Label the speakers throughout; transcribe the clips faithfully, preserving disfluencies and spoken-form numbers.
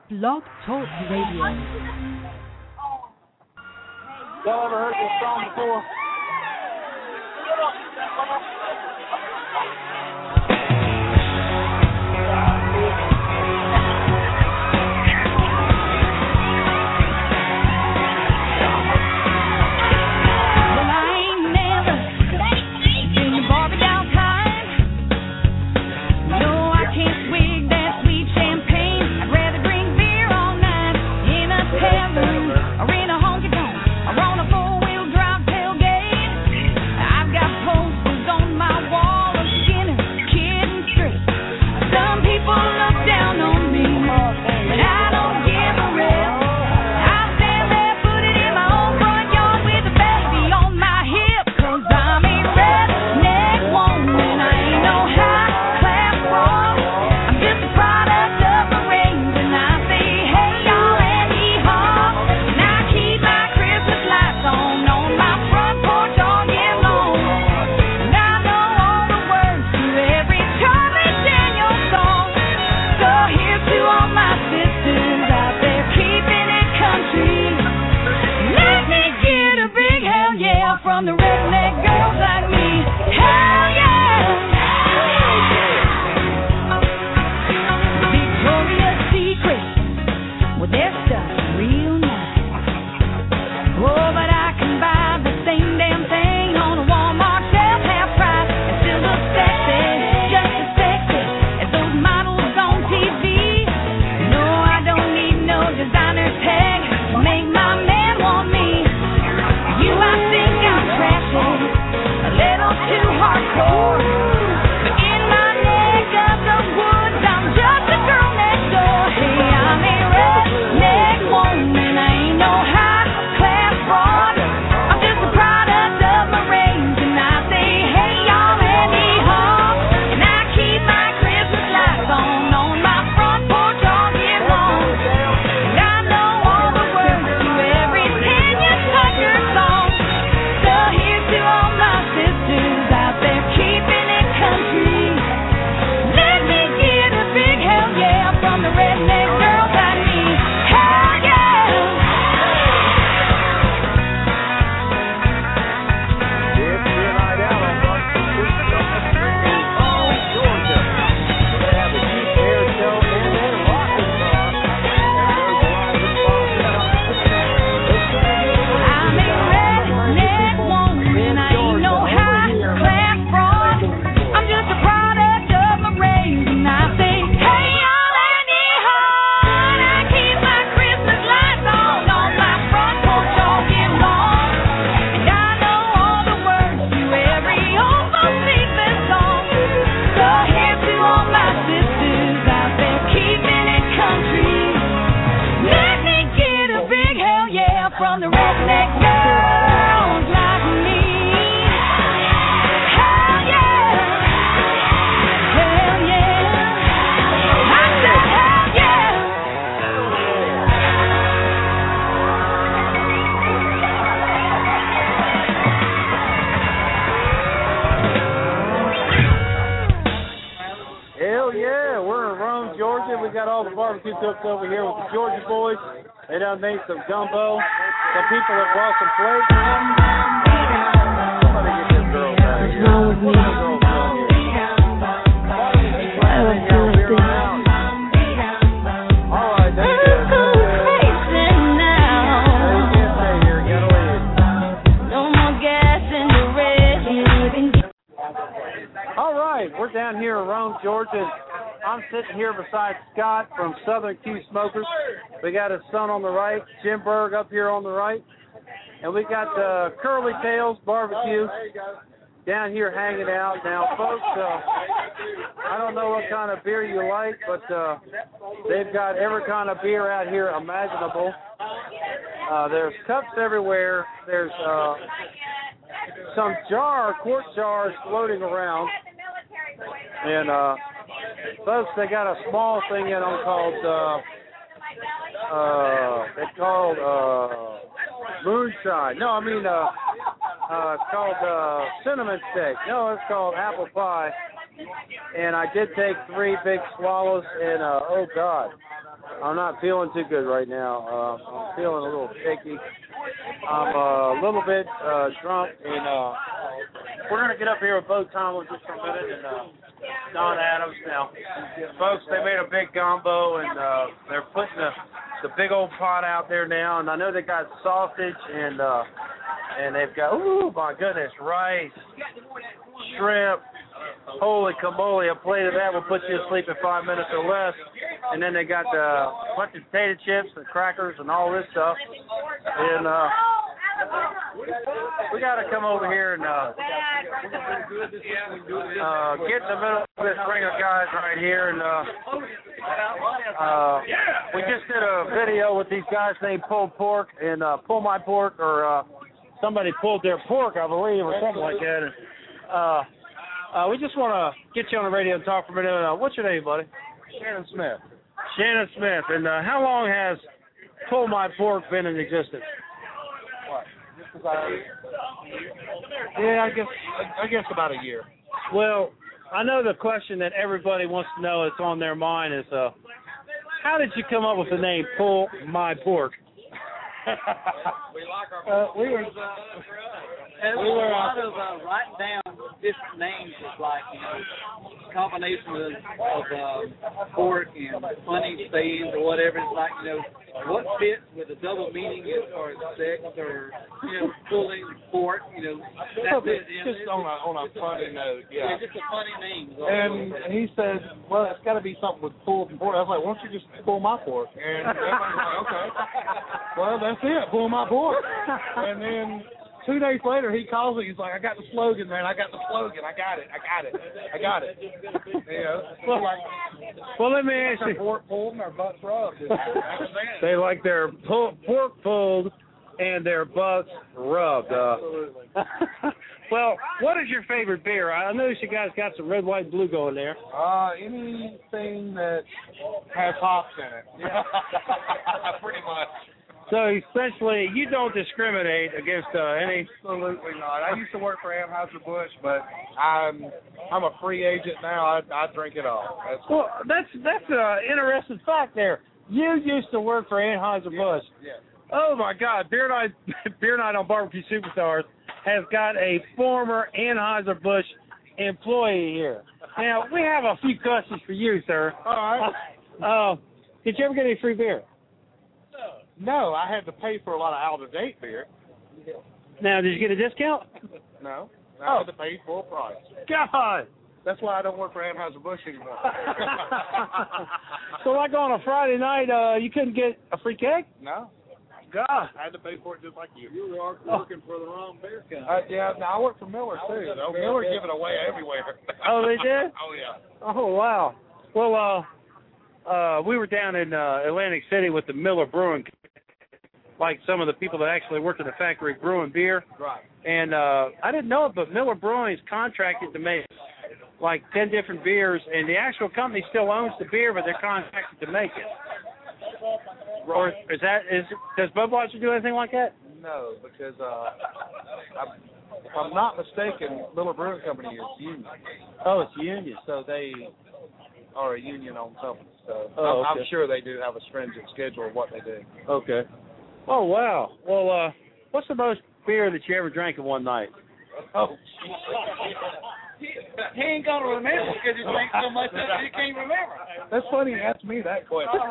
Speaker 1: Blog Talk Radio.
Speaker 2: Y'all ever heard this song before?
Speaker 3: Cooked over here with the Georgia boys. They done made some gumbo. Some people have brought some plates. Somebody get this girl out of here. What's wrong with me? Why do I feel like this? All right, that's good. All right, we're down here in Rome, Georgia. I'm sitting here beside Scott from Southern Q Smokers. We got his son on the right, Jim Berg up here on the right. And we got uh, Curly Tails Barbecue down here hanging out. Now, folks, uh, I don't know what kind of beer you like, but uh, they've got every kind of beer out here imaginable. Uh, there's cups everywhere. There's uh, some jar, quart jars floating around. And, uh, folks, they got a small thing in them called, uh, uh, it's called, uh, moonshine. No, I mean, uh, uh, it's called, uh, cinnamon stick. No, it's called apple pie. And I did take three big swallows, and, uh, oh, God. I'm not feeling too good right now. Uh, I'm feeling a little shaky. I'm uh, a little bit uh, drunk, and uh, we're going to get up here with Bo Tomlin just for a minute, and uh, Don Adams. Now, folks, they made a big gumbo, and uh, they're putting the, the big old pot out there now, and I know they got sausage, and uh, and they've got, oh, my goodness, rice, shrimp. Holy camole, a plate of that will put you to sleep in five minutes or less. And then they got uh, a bunch of potato chips and crackers and all this stuff. And uh, we got to come over here and uh, uh, get in the middle of this ring of guys right here. And uh, uh, we just did a video with these guys named Pulled Pork and uh, Pull My Pork, or uh, somebody pulled their pork, I believe, or something like that. And, uh, Uh, we just want to get you on the radio and talk for a minute. Uh, what's your name, buddy?
Speaker 2: Shannon Smith.
Speaker 3: Shannon Smith. And uh, how long has Pull My Pork been in existence?
Speaker 2: What? Just about a year? Yeah, I guess I guess about a year.
Speaker 3: Well, I know the question that everybody wants to know that's on their mind is, uh, how did you come up with the name Pull My Pork?
Speaker 2: we like our. Uh, we were.
Speaker 1: There was a lot of uh, writing down different names of, like, you know, combination of, of um, pork and funny sayings or whatever. It's like, you know, what fits with a double meaning as far as sex or, you know, pulling pork, you know. That's it.
Speaker 2: Just on a, on a funny note, yeah.
Speaker 1: Yeah, just a funny name.
Speaker 2: And he said, well, it's got to be something with pulled pork. I was like, why don't you just pull my pork? And everybody's like, okay. Well, that's it, pull my pork. And then two days later, he calls me. He's like, I got the slogan, man. I got the slogan. I got it. I got it. I got it. You know,
Speaker 3: well,
Speaker 2: like,
Speaker 3: well, let me ask you.
Speaker 2: Pork pulled and our butts rubbed.
Speaker 3: They like their pull, pork pulled and their butts rubbed. Uh, well, what is your favorite beer? I noticed you guys got some red, white, and blue going there.
Speaker 2: Uh, anything that has hops in it. Yeah. Pretty much.
Speaker 3: So essentially, you don't discriminate against uh, any.
Speaker 2: Absolutely not. I used to work for Anheuser-Busch, but I'm I'm a free agent now. I I drink it all. That's
Speaker 3: well, that's that's an interesting fact there. You used to work for Anheuser-Busch.
Speaker 2: Yeah.
Speaker 3: Oh my God, Beer Night Beer Night on Barbecue Superstars has got a former Anheuser-Busch employee here. Now we have a few questions for you, sir.
Speaker 2: All right.
Speaker 3: Uh, did you ever get any free beer?
Speaker 2: No, I had to pay for a lot of out-of-date beer.
Speaker 3: Now, did you get a discount?
Speaker 2: No, I
Speaker 3: Oh.
Speaker 2: had to pay full price.
Speaker 3: God!
Speaker 2: That's why I don't work for Anheuser-Busch anymore.
Speaker 3: So like on a Friday night, uh, you couldn't get a free keg?
Speaker 2: No,
Speaker 3: God!
Speaker 2: I had to pay for it just like you.
Speaker 1: You were working for the wrong beer company.
Speaker 2: Uh, yeah, no, I work for Miller too. though. Miller give it away everywhere.
Speaker 3: Oh, they did?
Speaker 2: Oh yeah.
Speaker 3: Oh, wow. Well, uh, uh, we were down in uh, Atlantic City with the Miller Brewing, like some of the people that actually worked in the factory brewing beer.
Speaker 2: Right.
Speaker 3: And uh, I didn't know it, but Miller Brewing is contracted to make like ten different beers, and the actual company still owns the beer, but they're contracted to make it.
Speaker 2: Right.
Speaker 3: Or is that is does Budweiser do anything like that?
Speaker 2: No, because uh, I'm, if I'm not mistaken, Miller Brewing Company is union.
Speaker 3: Oh, it's union.
Speaker 2: So they are a union-owned company. So
Speaker 3: Oh,
Speaker 2: I'm,
Speaker 3: okay.
Speaker 2: I'm sure they do have a stringent schedule of what they do.
Speaker 3: Okay. Oh wow. Well, uh, what's the most beer that you ever drank in one night?
Speaker 2: Oh,
Speaker 1: He ain't gonna remember because he drank so much that he can't remember.
Speaker 2: that's funny. You asked me that question.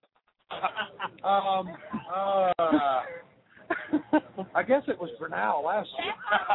Speaker 2: um, uh, I guess it was Bernal last year.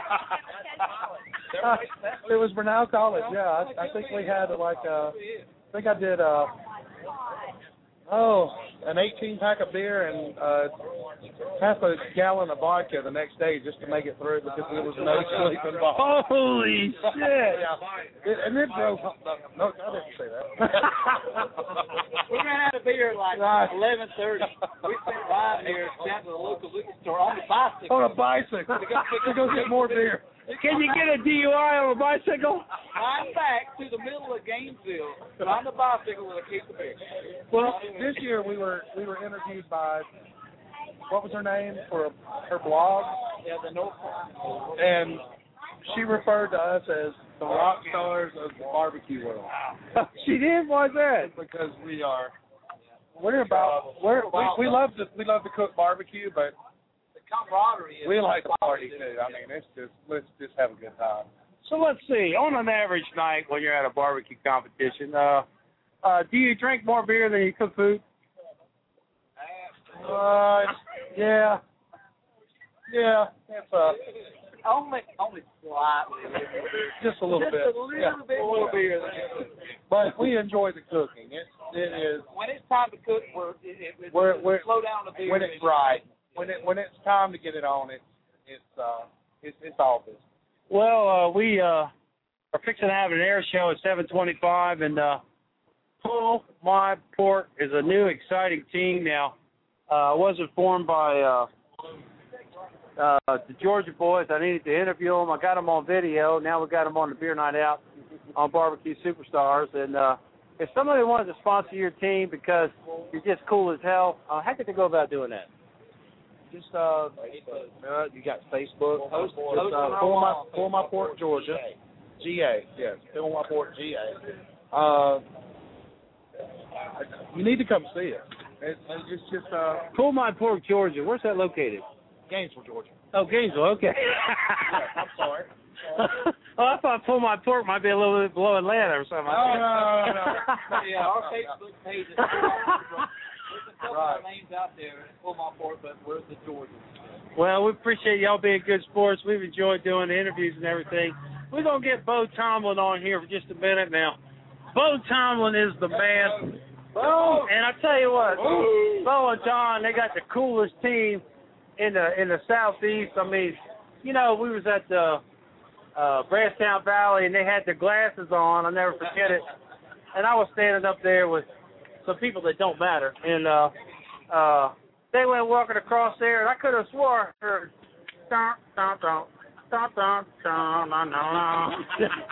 Speaker 2: Uh, it was Bernal College. Yeah, I, I think we had like uh, I think I did uh, oh, an eighteen pack of beer and uh, half a gallon of vodka the next day just to make it through because there was no sleep involved.
Speaker 3: Holy shit!
Speaker 2: Yeah, it, and it drove. No, I didn't say that.
Speaker 1: We ran out of beer at like
Speaker 2: Right.
Speaker 1: eleven thirty. We spent riding here down to the local liquor store on the bicycle.
Speaker 2: On a bicycle to go get more beer.
Speaker 3: Can you get a D U I on a bicycle?
Speaker 1: Riding back to the middle of Gainesville on the bicycle with a case of beer.
Speaker 2: Well, this year we were we were interviewed by what was her name for her blog,
Speaker 1: Yeah, the North.
Speaker 2: and she referred to us as the rock stars of the barbecue world
Speaker 3: She did? Why's that?
Speaker 2: because we are we're about we're we, we love to we love to cook barbecue, but
Speaker 1: The camaraderie. Is
Speaker 2: we like to party too. I mean, it's just let's just have a good time.
Speaker 3: So let's see. On an average night when you're at a barbecue competition, uh, uh, do you drink more beer than you cook food?
Speaker 2: Uh, yeah, yeah, it's uh,
Speaker 1: Only, only slightly.
Speaker 2: just a little
Speaker 1: Just
Speaker 2: bit,
Speaker 1: a little
Speaker 2: yeah,
Speaker 1: bit.
Speaker 2: a little bit. But we enjoy the cooking. It it is
Speaker 1: When it's time to cook, we're, it, it,
Speaker 2: We're- we're-
Speaker 1: slow down the beer.
Speaker 2: when it's right. When it when it's time to get it on, it's it's uh it's it's all business.
Speaker 3: Well, uh, we uh, are fixing to have an air show at seven twenty-five, and uh, Pull My Pork is a new exciting team now. Uh, I was informed by uh, uh, the Georgia boys I needed to interview them. I got them on video. Now we got them on the Beer Night Out on Barbecue Superstars. And uh, if somebody wanted to sponsor your team because you're just cool as hell, uh, how could they go about doing that?
Speaker 2: Just uh, uh you got Facebook.
Speaker 1: Post-
Speaker 2: Just,
Speaker 1: post
Speaker 2: uh,
Speaker 1: on our
Speaker 2: Pull my
Speaker 1: wall.
Speaker 2: Pull My Pork, Georgia. G A, yes. Pull My Pork, G A. Uh, you need to come see it. It's, it's just uh,
Speaker 3: Pull My Pork, Georgia. Where's that located?
Speaker 2: Gainesville, Georgia.
Speaker 3: Oh, Gainesville. Okay.
Speaker 2: Yeah, I'm sorry.
Speaker 3: Oh, I thought Pull My Pork might be a little bit below Atlanta or something.
Speaker 2: No, no, no, no.
Speaker 1: Yeah, our Facebook page is. There's a couple
Speaker 2: Right.
Speaker 1: of names out there. Pull My Pork, but we're the Georgians.
Speaker 3: Well, we appreciate y'all being good sports. We've enjoyed doing the interviews and everything. We're going to get Bo Tomlin on here for just a minute now. Bo Tomlin is the man. Bo, and I tell you what, Bo and John, they got the coolest team in the in the southeast. I mean, you know, we was at the uh, Brasstown Valley, and they had their glasses on. I'll never forget it. And I was standing up there with some people that don't matter, and uh, uh, they went walking across there, and I could have swore I heard, dun, dun, dun, dun, dun, dun, dun, dun.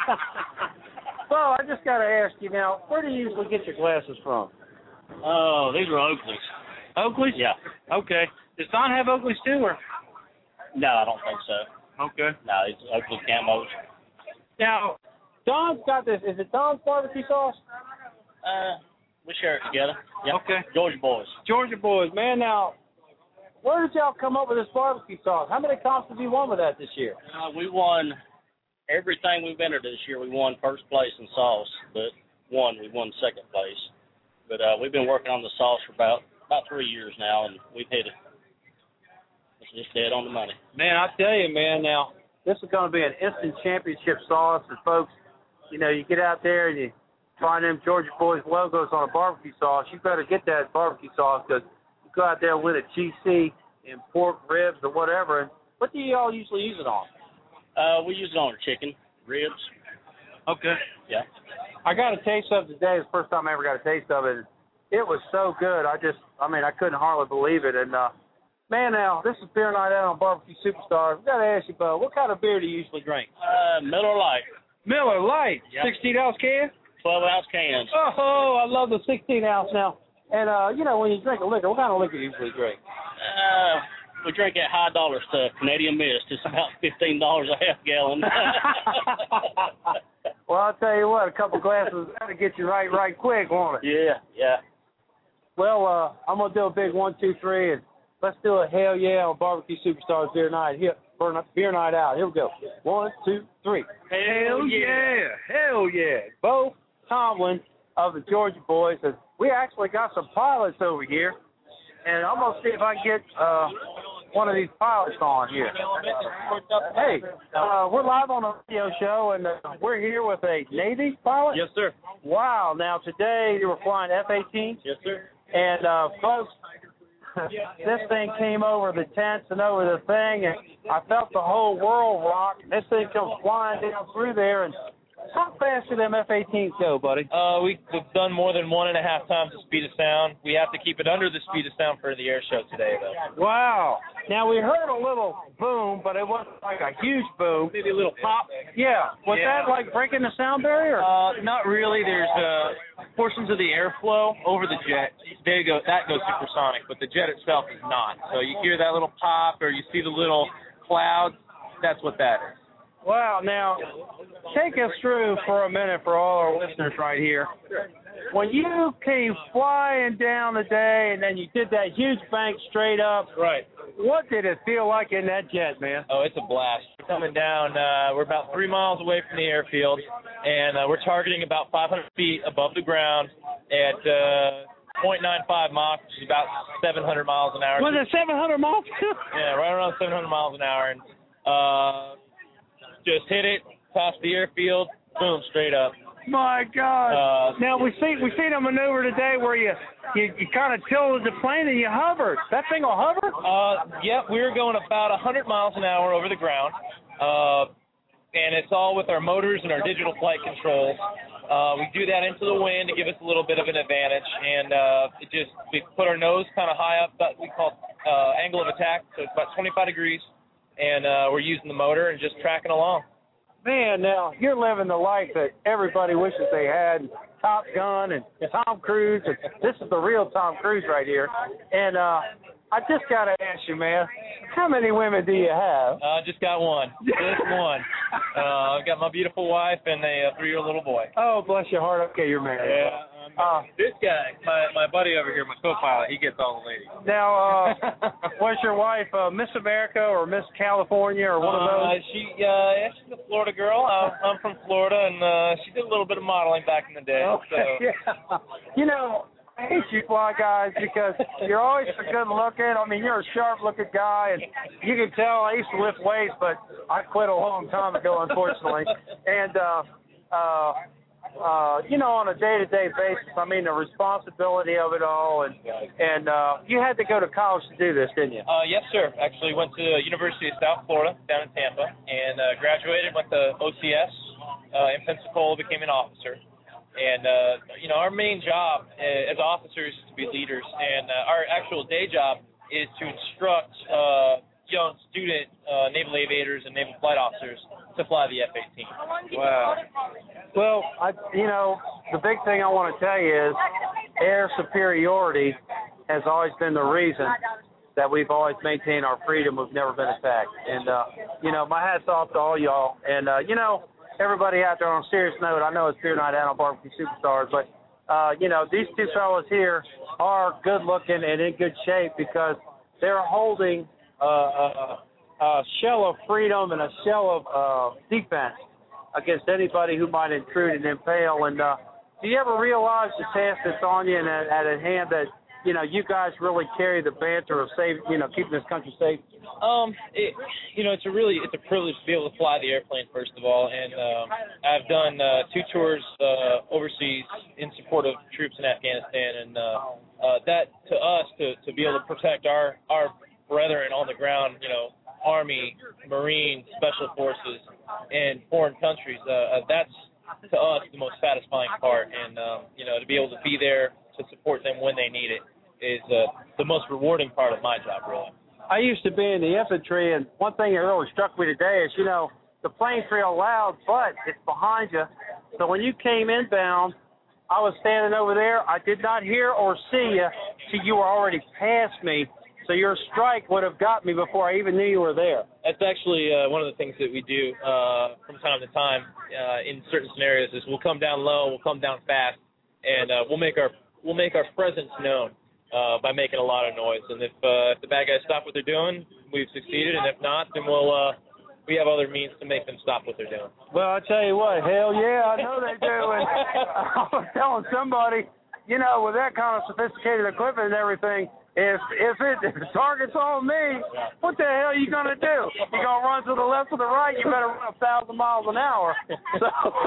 Speaker 3: So I just got to ask you now, where do you usually get your glasses from?
Speaker 4: Oh, these are Oakleys.
Speaker 3: Oakley's?
Speaker 4: Yeah.
Speaker 3: Okay. Does Don have Oakley's too, or?
Speaker 4: No, I don't think so.
Speaker 3: Okay.
Speaker 4: No, it's Oakley camos.
Speaker 3: Now, Don's got this. Is it Don's barbecue sauce?
Speaker 4: Uh, we share it together. Yep.
Speaker 3: Okay.
Speaker 4: Georgia boys.
Speaker 3: Georgia boys, man. Now, where did y'all come up with this barbecue sauce? How many comps have you won with that this year?
Speaker 4: Uh, we won everything we've entered this year. We won first place in sauce, but one we won second place. But uh, we've been working on the sauce for about about three years now, and we've hit it. It's just dead on the money.
Speaker 3: Man, I tell you, man. Now, this is going to be an instant championship sauce, and folks, you know, you get out there and you find them Georgia boys logos on a barbecue sauce. You better get that barbecue sauce because you go out there with a G C and pork ribs or whatever. And what do you all usually use it on?
Speaker 4: Uh, we use it on our chicken, ribs.
Speaker 3: Okay.
Speaker 4: Yeah.
Speaker 3: I got a taste of it today. It's the first time I ever got a taste of it. It was so good. I just, I mean, I couldn't hardly believe it. And, uh, man, now, this is Beer Night Out on Barbecue Superstars. We got to ask you, Bo, what kind of beer do you usually drink?
Speaker 4: Uh, Miller Lite,
Speaker 3: Miller Lite,
Speaker 4: Yep.
Speaker 3: sixteen ounce can?
Speaker 4: twelve ounce cans.
Speaker 3: Oh, I love the sixteen ounce now. And, uh, you know, when you drink a liquor, what kind of liquor do you usually drink?
Speaker 4: Uh, we drink that high dollar stuff, Canadian Mist. It's about fifteen dollars a half gallon.
Speaker 3: Well, I'll tell you what, a couple glasses that'll get you right, right quick, won't it?
Speaker 4: Yeah, yeah.
Speaker 3: Well, uh, I'm gonna do a big one, two, three, and let's do a hell yeah on Barbecue Superstars Beer Night. Here, Beer Night Out. Here we go. One, two, three. Hell yeah! Hell yeah! Bo Tomlin of the Georgia boys, and we actually got some pilots over here, and I'm gonna see if I can get uh, one of these pilots on here. Hey, uh, we're live on a radio show, and uh, we're here with a Navy pilot.
Speaker 4: Yes, sir.
Speaker 3: Wow! Now today you were flying F eighteens.
Speaker 4: Yes, sir.
Speaker 3: And, uh, folks, this thing came over the tents and over the thing, and I felt the whole world rock. This thing comes flying down through there, and how fast do them F eighteens go, buddy?
Speaker 5: Uh, we've done more than one and a half times the speed of sound. We have to keep it under the speed of sound for the air show today, though.
Speaker 3: Wow. Now, we heard a little boom, but it wasn't like a huge boom.
Speaker 5: Maybe a little pop.
Speaker 3: Yeah. Was
Speaker 5: Yeah.
Speaker 3: that like breaking the sound barrier?
Speaker 5: Uh, not really. There's uh, portions of the airflow over the jet. They go, that goes supersonic, but the jet itself is not. So you hear that little pop or you see the little clouds. That's what that is.
Speaker 3: Wow. Now, take us through for a minute for all our listeners right here. when you came flying down the day and then you did that huge bank straight up,
Speaker 5: Right.
Speaker 3: what did it feel like in that jet, man?
Speaker 5: Oh, it's a blast. We're coming down, uh, we're about three miles away from the airfield, and uh, we're targeting about five hundred feet above the ground at uh, point nine five Mach, which is about seven hundred miles an hour.
Speaker 3: Was it seven hundred miles?
Speaker 5: Yeah, right around seven hundred miles an hour, and uh, just hit it, past the airfield, boom, straight up.
Speaker 3: My God!
Speaker 5: Uh,
Speaker 3: now we see we seen a maneuver today where you you, you kind of tilted the plane and you hovered. That thing will hover?
Speaker 5: Uh, yep, we were going about one hundred miles an hour over the ground, uh, and it's all with our motors and our digital flight controls. Uh, we do that into the wind to give us a little bit of an advantage, and uh, it just we put our nose kind of high up, that we call uh, angle of attack, so it's about twenty-five degrees, and uh, we're using the motor and just tracking along.
Speaker 3: Man, now you're living the life that everybody wishes they had. Top Gun and Tom Cruise. And this is the real Tom Cruise right here. And uh, I just got to ask you, man, how many women do you have?
Speaker 5: I uh, just got one. Just one. Uh, I've got my beautiful wife and a uh, three-year-old little boy.
Speaker 3: Oh, bless your heart. Okay, you're married.
Speaker 5: Yeah. Um, uh, this guy, my my buddy over here, my co-pilot, he gets all the ladies.
Speaker 3: Now, uh, was your wife uh, Miss America or Miss California or one
Speaker 5: uh,
Speaker 3: of those?
Speaker 5: She, uh, yeah, she's a Florida girl. I'm, I'm from Florida, and uh, she did a little bit of modeling back in the day.
Speaker 3: Okay,
Speaker 5: So.
Speaker 3: yeah. You know, I hate you fly guys because you're always so good looking. I mean, you're a sharp looking guy, and you can tell I used to lift weights, but I quit a long time ago, unfortunately. And, uh, uh, uh, you know, on a day-to-day basis, I mean, the responsibility of it all, and and uh, you had to go to college to do this, didn't you?
Speaker 5: Uh, yes, sir. Actually went to University of South Florida down in Tampa, and uh, graduated, went to O C S uh, in Pensacola, became an officer. And, uh, you know, our main job as officers is to be leaders, and uh, our actual day job is to instruct uh, young student uh, naval aviators and naval flight officers to fly the F eighteen.
Speaker 3: Wow. Well, I, you know, the big thing I want to tell you is air superiority has always been the reason that we've always maintained our freedom. We've never been attacked. And, uh, you know, my hat's off to all y'all. And, uh, you know, everybody out there, on a serious note, I know it's beer night out on Barbecue Superstars, but, uh, you know, these two fellas here are good-looking and in good shape because they're holding uh, a, a shell of freedom and a shell of uh, defense against anybody who might intrude and impale. And uh, do you ever realize the task that's on you and at, at hand that, you know, you guys really carry the banter of save, you know, keeping this country safe?
Speaker 5: Um, it, you know, it's a really, it's a privilege to be able to fly the airplane, first of all, and um, I've done uh, two tours uh, overseas in support of troops in Afghanistan, and uh, uh, that, to us, to, to be able to protect our, our brethren on the ground, you know, Army, Marine, Special Forces, and foreign countries, uh, uh, that's, to us, the most satisfying part, and, um, you know, to be able to be there to support them when they need it is uh, the most rewarding part of my job, really.
Speaker 3: I used to be in the infantry, and one thing that really struck me today is, you know, the plane's real loud, but it's behind you. So when you came inbound, I was standing over there. I did not hear or see you, so you were already past me. So your strike would have got me before I even knew you were there.
Speaker 5: That's actually uh, one of the things that we do uh, from time to time uh, in certain scenarios is we'll come down low, we'll come down fast, and uh, we'll make our we'll make our presence known. Uh, by making a lot of noise, and if, uh, if the bad guys stop what they're doing, we've succeeded, and if not, then we'll uh, we have other means to make them stop what they're doing.
Speaker 3: Well, I tell you what, hell yeah, I know they do. And I was telling somebody, you know, with that kind of sophisticated equipment and everything, if if it if the target's on me, what the hell are you gonna do? You gonna run to the left or the right? You better run a thousand miles an hour. So,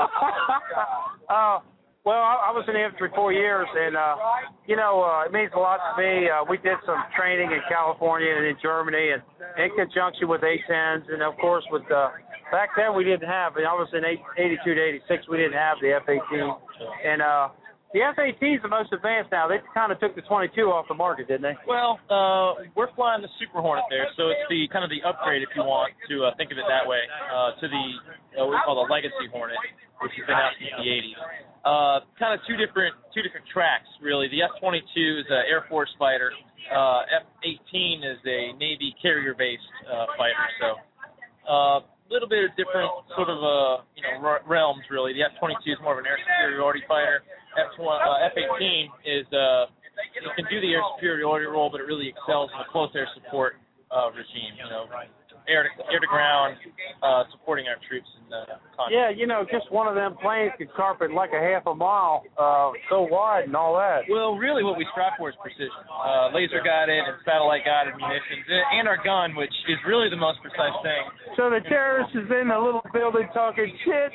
Speaker 3: uh, Well, I, I was in the infantry four years, and, uh, you know, uh, it means a lot to me. Uh, we did some training in California and in Germany, and in conjunction with A tens, and, of course, with uh, back then we didn't have, I was in eighty-two to eighty-six, we didn't have the F eighteen. And uh, the F eighteen is the most advanced now. They kind of took the twenty-two off the market, didn't they?
Speaker 5: Well, uh, we're flying the Super Hornet there, so it's the kind of the upgrade, if you want to uh, think of it that way, uh, to the uh, what we call the Legacy Hornet, which has been out since the eighties. Uh, kind of two different two different tracks, really. The F twenty-two is an Air Force fighter. Uh, F eighteen is a Navy carrier-based uh, fighter. So a uh, little bit of different sort of uh, you know realms, really. The F twenty-two is more of an air superiority fighter. F eighteen is uh, it can do the air superiority role, but it really excels in the close air support uh, regime. You know, air to, air to ground, uh, supporting our troops in the conflict.
Speaker 3: Yeah, you know, just one of them planes could carpet like a half a mile, uh, so wide and all that.
Speaker 5: Well, really what we strive for is precision. Uh, laser-guided and satellite-guided munitions, and our gun, which is really the most precise thing.
Speaker 3: So the terrorist is in the little building talking shit.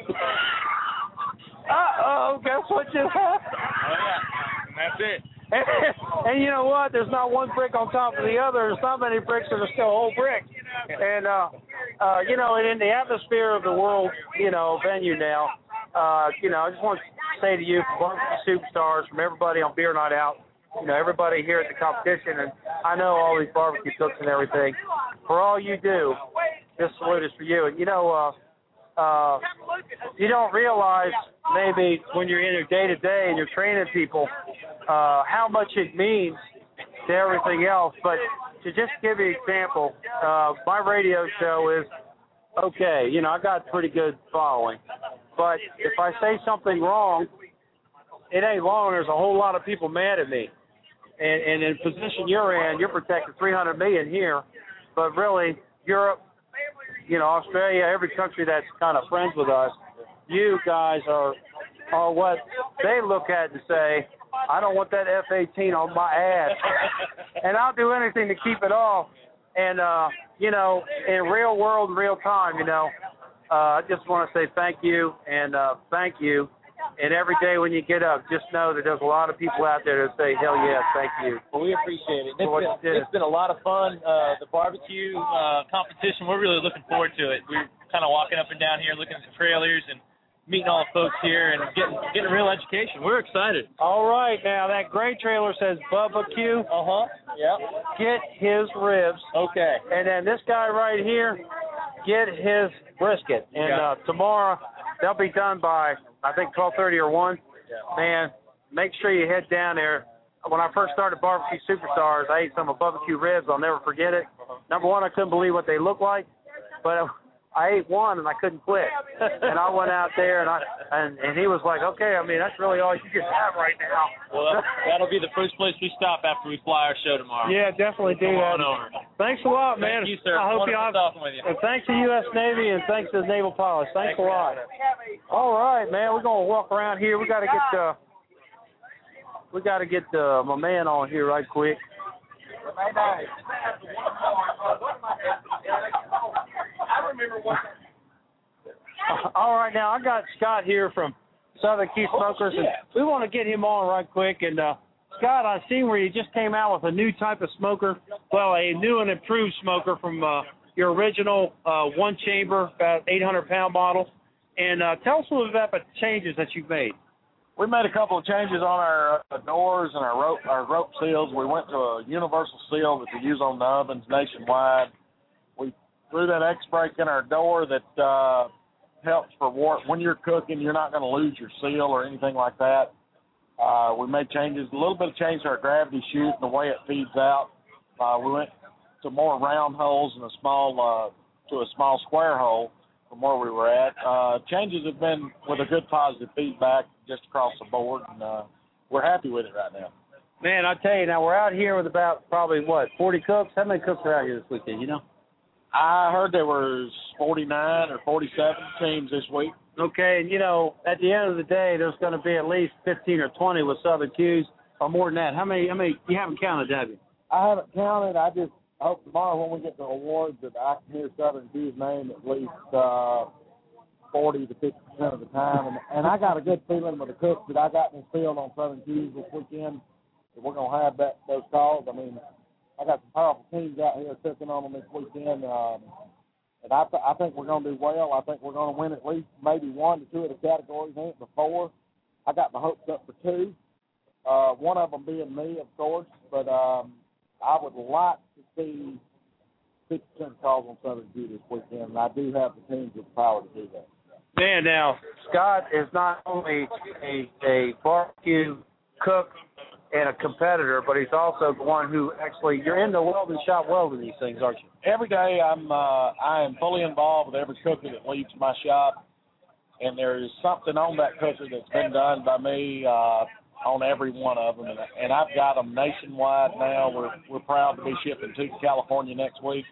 Speaker 3: Uh-oh, guess what just happened?
Speaker 5: Oh, yeah, and that's it.
Speaker 3: And, and you know what? There's not one brick on top of the other. There's not many bricks, there's still a whole brick. And, uh, uh, you know, and in the atmosphere of the world, you know, venue now, uh, you know, I just want to say to you, from Barbecue Superstars, from everybody on Beer Night Out, you know, everybody here at the competition, and I know all these barbecue cooks and everything, for all you do, this salute is for you. And, you know, uh, uh, you don't realize maybe when you're in your day-to-day and you're training people uh, how much it means to everything else. But to just give you an example, uh, my radio show is okay. You know, I got pretty good following. But if I say something wrong, it ain't long. There's a whole lot of people mad at me. And, and in the position you're in, you're protecting three hundred million here. But really, Europe, you know, Australia, every country that's kind of friends with us, you guys are are what they look at and say, I don't want that F eighteen on my ass. And I'll do anything to keep it off. And, uh, you know, in real world, real time, you know, uh, I just want to say thank you and uh, thank you. And every day when you get up, just know that there's a lot of people out there that say, hell yes, thank you.
Speaker 5: Well, we appreciate it. It's, been, it's been a lot of fun. Uh, the barbecue uh, competition, we're really looking forward to it. We're kind of walking up and down here, looking at the trailers and meeting all the folks here and getting getting a real education. We're excited.
Speaker 3: All right. Now, that gray trailer says Bubba Q.
Speaker 5: Uh-huh. Yep.
Speaker 3: Get his ribs.
Speaker 5: Okay.
Speaker 3: And then this guy right here, get his brisket. And uh, tomorrow, they'll be done by, I think, twelve thirty or one.
Speaker 5: Yeah.
Speaker 3: Man, make sure you head down there. When I first started Barbecue Superstars, I ate some of Bubba Q ribs. I'll never forget it. Number one, I couldn't believe what they looked like. But I ate one and I couldn't quit. And I went out there and I and, and he was like, okay, I mean, that's really all you can have right now.
Speaker 5: Well, that'll be the first place we stop after we fly our show tomorrow.
Speaker 3: Yeah, definitely do
Speaker 5: Come
Speaker 3: that.
Speaker 5: on over.
Speaker 3: Thanks a lot, man.
Speaker 5: Thank you, sir.
Speaker 3: I hope you have,
Speaker 5: talking with you.
Speaker 3: and thanks to U S Navy and thanks to the Naval Pilots. Thanks a lot. All right, man. We're gonna walk around here. We gotta get uh, we gotta get uh, my man on here right quick. I remember what. All right, now I got Scott here from Southern Key Smokers, and we want to get him on right quick. And uh, Scott, I've seen where you just came out with a new type of smoker, well, a new and improved smoker from uh, your original uh, one chamber, about eight hundred pound model. And uh, tell us a little bit about the changes that you've made.
Speaker 2: We made a couple of changes on our uh, doors and our rope our rope seals. We went to a universal seal that we use on the ovens nationwide. We threw that X-brake in our door that uh, helps for war- when you're cooking. You're not going to lose your seal or anything like that. Uh, we made changes, a little bit of change to our gravity chute and the way it feeds out. Uh, we went to more round holes and a small uh, to a small square hole from where we were at. Uh, changes have been with a good positive feedback just across the board, and uh, we're happy with it right now.
Speaker 3: Man, I tell you, now we're out here with about probably, what, forty cooks? How many cooks are out here this weekend, you know?
Speaker 2: I heard there was forty-nine or forty-seven teams this week.
Speaker 3: Okay, and you know, at the end of the day, there's going to be at least fifteen or twenty with Southern Q's, or more than that. How many, how many, you haven't counted, have you?
Speaker 2: I haven't counted. I just hope tomorrow when we get the awards that I can hear Southern Q's name at least uh, forty to fifty percent of the time. And, and I got a good feeling with the cooks that I got in this field on Southern Q's this weekend that we're going to have that those calls. I mean, I got some powerful teams out here cooking on them this weekend. Um, and I, th- I think we're going to do well. I think we're going to win at least maybe one to two of the categories. I think before I got my hopes up for two. Uh, one of them being me, of course. But um, I would like to see fifty percent calls on Southern Q this weekend, and I do have the teams with the power to do that.
Speaker 3: Man, now, Scott is not only a, a barbecue cook and a competitor, but he's also the one who actually, you're in the welding shop welding these things, aren't you?
Speaker 2: Every day I'm uh, I am fully involved with every cooker that leaves my shop.
Speaker 6: and there is something on that cooker that's been done by me uh, on every one of them, and, and I've got them nationwide now. We're we're proud to be shipping to California next week,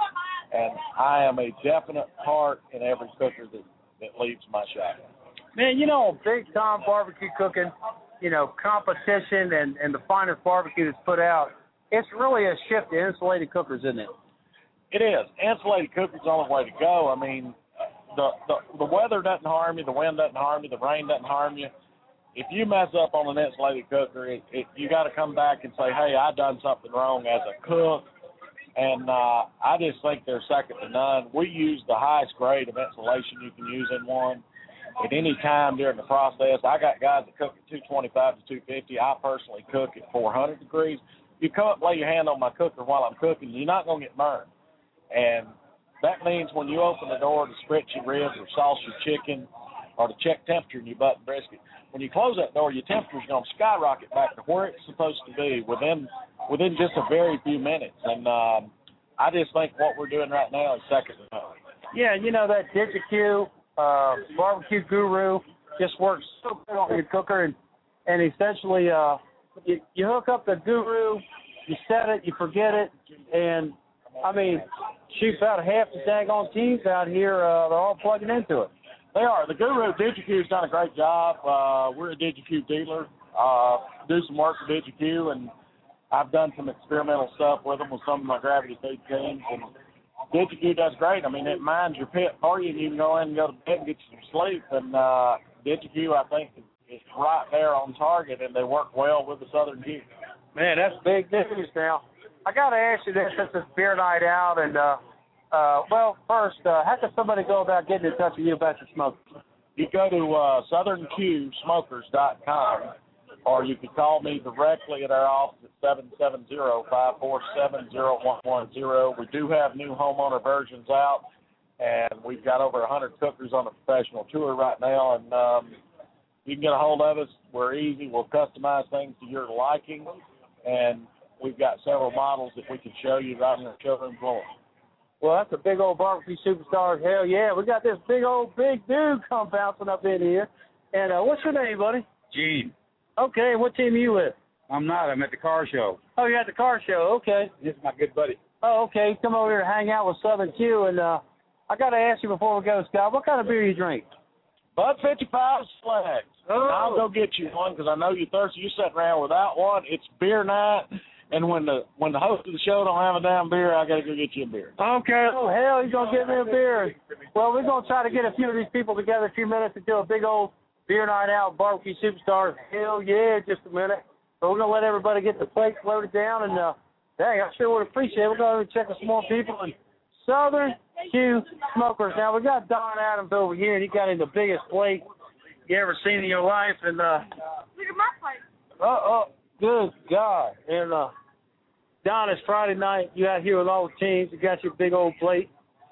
Speaker 6: and I am a definite part in every cooker that, that leaves my shop.
Speaker 3: Man, you know, big time barbecue cooking, you know, competition and, and the finest barbecue that's put out, it's really a shift to insulated cookers, isn't it?
Speaker 6: It is. Insulated cookers is the only way to go. I mean, the, the the weather doesn't harm you, the wind doesn't harm you, the rain doesn't harm you. If you mess up on an insulated cooker, it, it, you got to come back and say, hey, I done something wrong as a cook. And uh, I just think they're second to none. We use the highest grade of insulation you can use in one. At any time during the process, I got guys that cook at two twenty-five to two fifty. I personally cook at four hundred degrees. You come up, lay your hand on my cooker while I'm cooking, you're not going to get burned. And that means when you open the door to spritz your ribs or sauce your chicken or to check temperature in your butt and brisket, when you close that door, your temperature's going to skyrocket back to where it's supposed to be within within just a very few minutes. And um, I just think what we're doing right now is second to none.
Speaker 3: Yeah, you know, that DigiQ uh, Barbecue Guru just works so good on your cooker, and, and essentially uh, you, you hook up the Guru, you set it, you forget it, and, I mean, shoot, about half the daggone teams out here, uh, they're all plugging into it.
Speaker 6: They are. The Guru DigiQ's done a great job. Uh, we're a DigiQ dealer. Uh, do some work for DigiQ, and I've done some experimental stuff with them with some of my gravity feed teams. And DigiQ does great. I mean, it mines your pit for you, and you can go in and go to bed and get you some sleep. And uh, DigiQ, I think, is right there on target, and they work well with the Southern Q.
Speaker 3: Man, that's big news now. I got to ask you this since it's beer night out, and, uh, uh, well, first, uh, how can somebody go about getting in touch with you about your smoke?
Speaker 6: You go to uh, southern q smokers dot com, or you can call me directly at our office at seven seven zero, five four seven, zero one one zero. We do have new homeowner versions out, and we've got over one hundred cookers on a professional tour right now, and um, you can get a hold of us. We're easy. We'll customize things to your liking, and we've got several models that we can show you right on the showroom floor.
Speaker 3: Well, that's a big old barbecue superstar. Hell yeah, we got this big old big dude come bouncing up in here. And uh, what's your name, buddy?
Speaker 7: Gene.
Speaker 3: Okay, what team are you with?
Speaker 7: I'm not. I'm at the car show.
Speaker 3: Oh, you're at the car show. Okay.
Speaker 7: This is my good buddy.
Speaker 3: Oh, okay. Come over here and hang out with Southern Q. And uh, I got to ask you before we go, Scott, what kind of beer you drink?
Speaker 6: Bud fifty-five Select.
Speaker 3: Oh.
Speaker 6: I'll go get you one because I know you're thirsty. You're sitting around without one. It's beer night. And when the when the host of the show don't have a damn beer, I got to go get you a beer.
Speaker 3: Okay. Oh, hell, you're going to get me a beer. Well, we're going to try to get a few of these people together a few minutes to do a big old beer night out, barbecue superstars. Hell yeah, just a minute. So we're going to let everybody get the plates loaded down. And, uh, dang, I sure would appreciate it. We're going to check with some more people. And Southern Q Smokers. Now, we got Don Adams over here, and he got him the biggest plate you ever seen in your life. And uh,
Speaker 8: look at my plate.
Speaker 3: Uh-oh. Good God. And, uh, Don, it's Friday night. You out here with all the teams. You got your big old plate.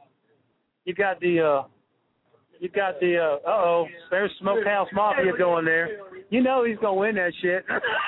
Speaker 3: You got the, uh, you got the, uh, uh-oh, there's Smokehouse Mafia going there. You know he's going to win that shit.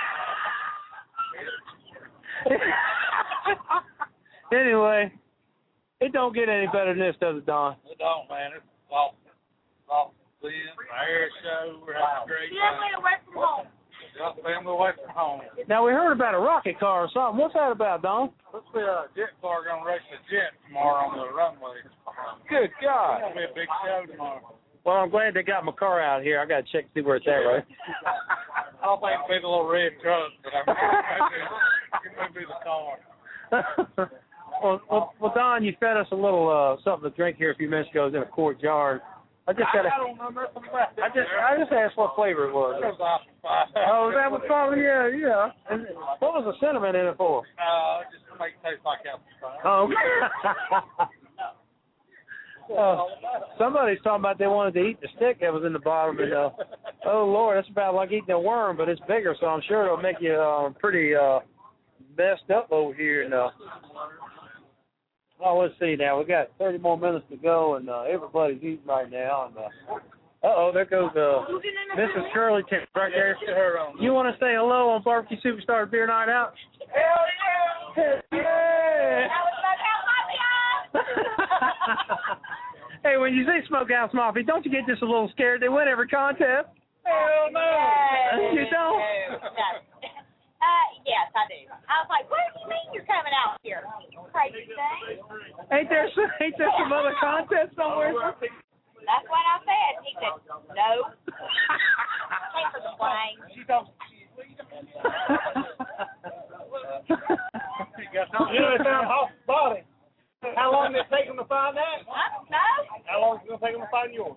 Speaker 3: Anyway, it don't get any better than this, does it, Don?
Speaker 1: It don't, man. It's awesome. Awesome. Our air show, we're having a great time.
Speaker 8: Family away from home.
Speaker 1: Got family away from home.
Speaker 3: Now, we heard about a rocket car or something. What's that about, Don?
Speaker 1: Let's see a jet car going to race a jet tomorrow on the runway.
Speaker 3: Good God.
Speaker 1: It's going to be a big show tomorrow.
Speaker 3: Well, I'm glad they got my car out here. I got to check to see where it's at, right?
Speaker 1: I don't think it'll be the little red truck, but I'm it may be the car.
Speaker 3: well, well, well, Don, you fed us a little uh, something to drink here a few minutes ago. It was in a quart jar. I just got.
Speaker 1: I don't know nothing about that.
Speaker 3: I just, I just asked what flavor it was.
Speaker 1: It was awesome.
Speaker 3: Oh, that was probably yeah, yeah. And what was the cinnamon in it for?
Speaker 1: Uh, just to make it taste like apple pie.
Speaker 3: Oh. uh, somebody's talking about they wanted to eat the stick that was in the bottom, and uh, oh Lord, that's about like eating a worm, but it's bigger, so I'm sure it'll make you uh, pretty uh, messed up over here. And uh, oh, let's see now. We got thirty more minutes to go, and uh, everybody's eating right now. And uh, uh-oh, there goes uh, Missus Shirley Tim right there. You want to say hello on Barbecue Superstar Beer Night Out?
Speaker 8: Hell yeah!
Speaker 3: Yeah! Hey, when you say Smokehouse Mafia, don't you get just a little scared they win every contest?
Speaker 9: Hell no.
Speaker 3: You don't?
Speaker 9: No. Uh, yes, I do. I was like, what do you mean you're coming out here? Crazy thing.
Speaker 3: Ain't there some, ain't there some other contest somewhere?
Speaker 9: That's what I said. He said, no. Pay for the plane.
Speaker 2: She don't. You know, they found Hoff's body. How long did it take them to find that?
Speaker 9: I don't know.
Speaker 2: How long is it going to take them to find yours?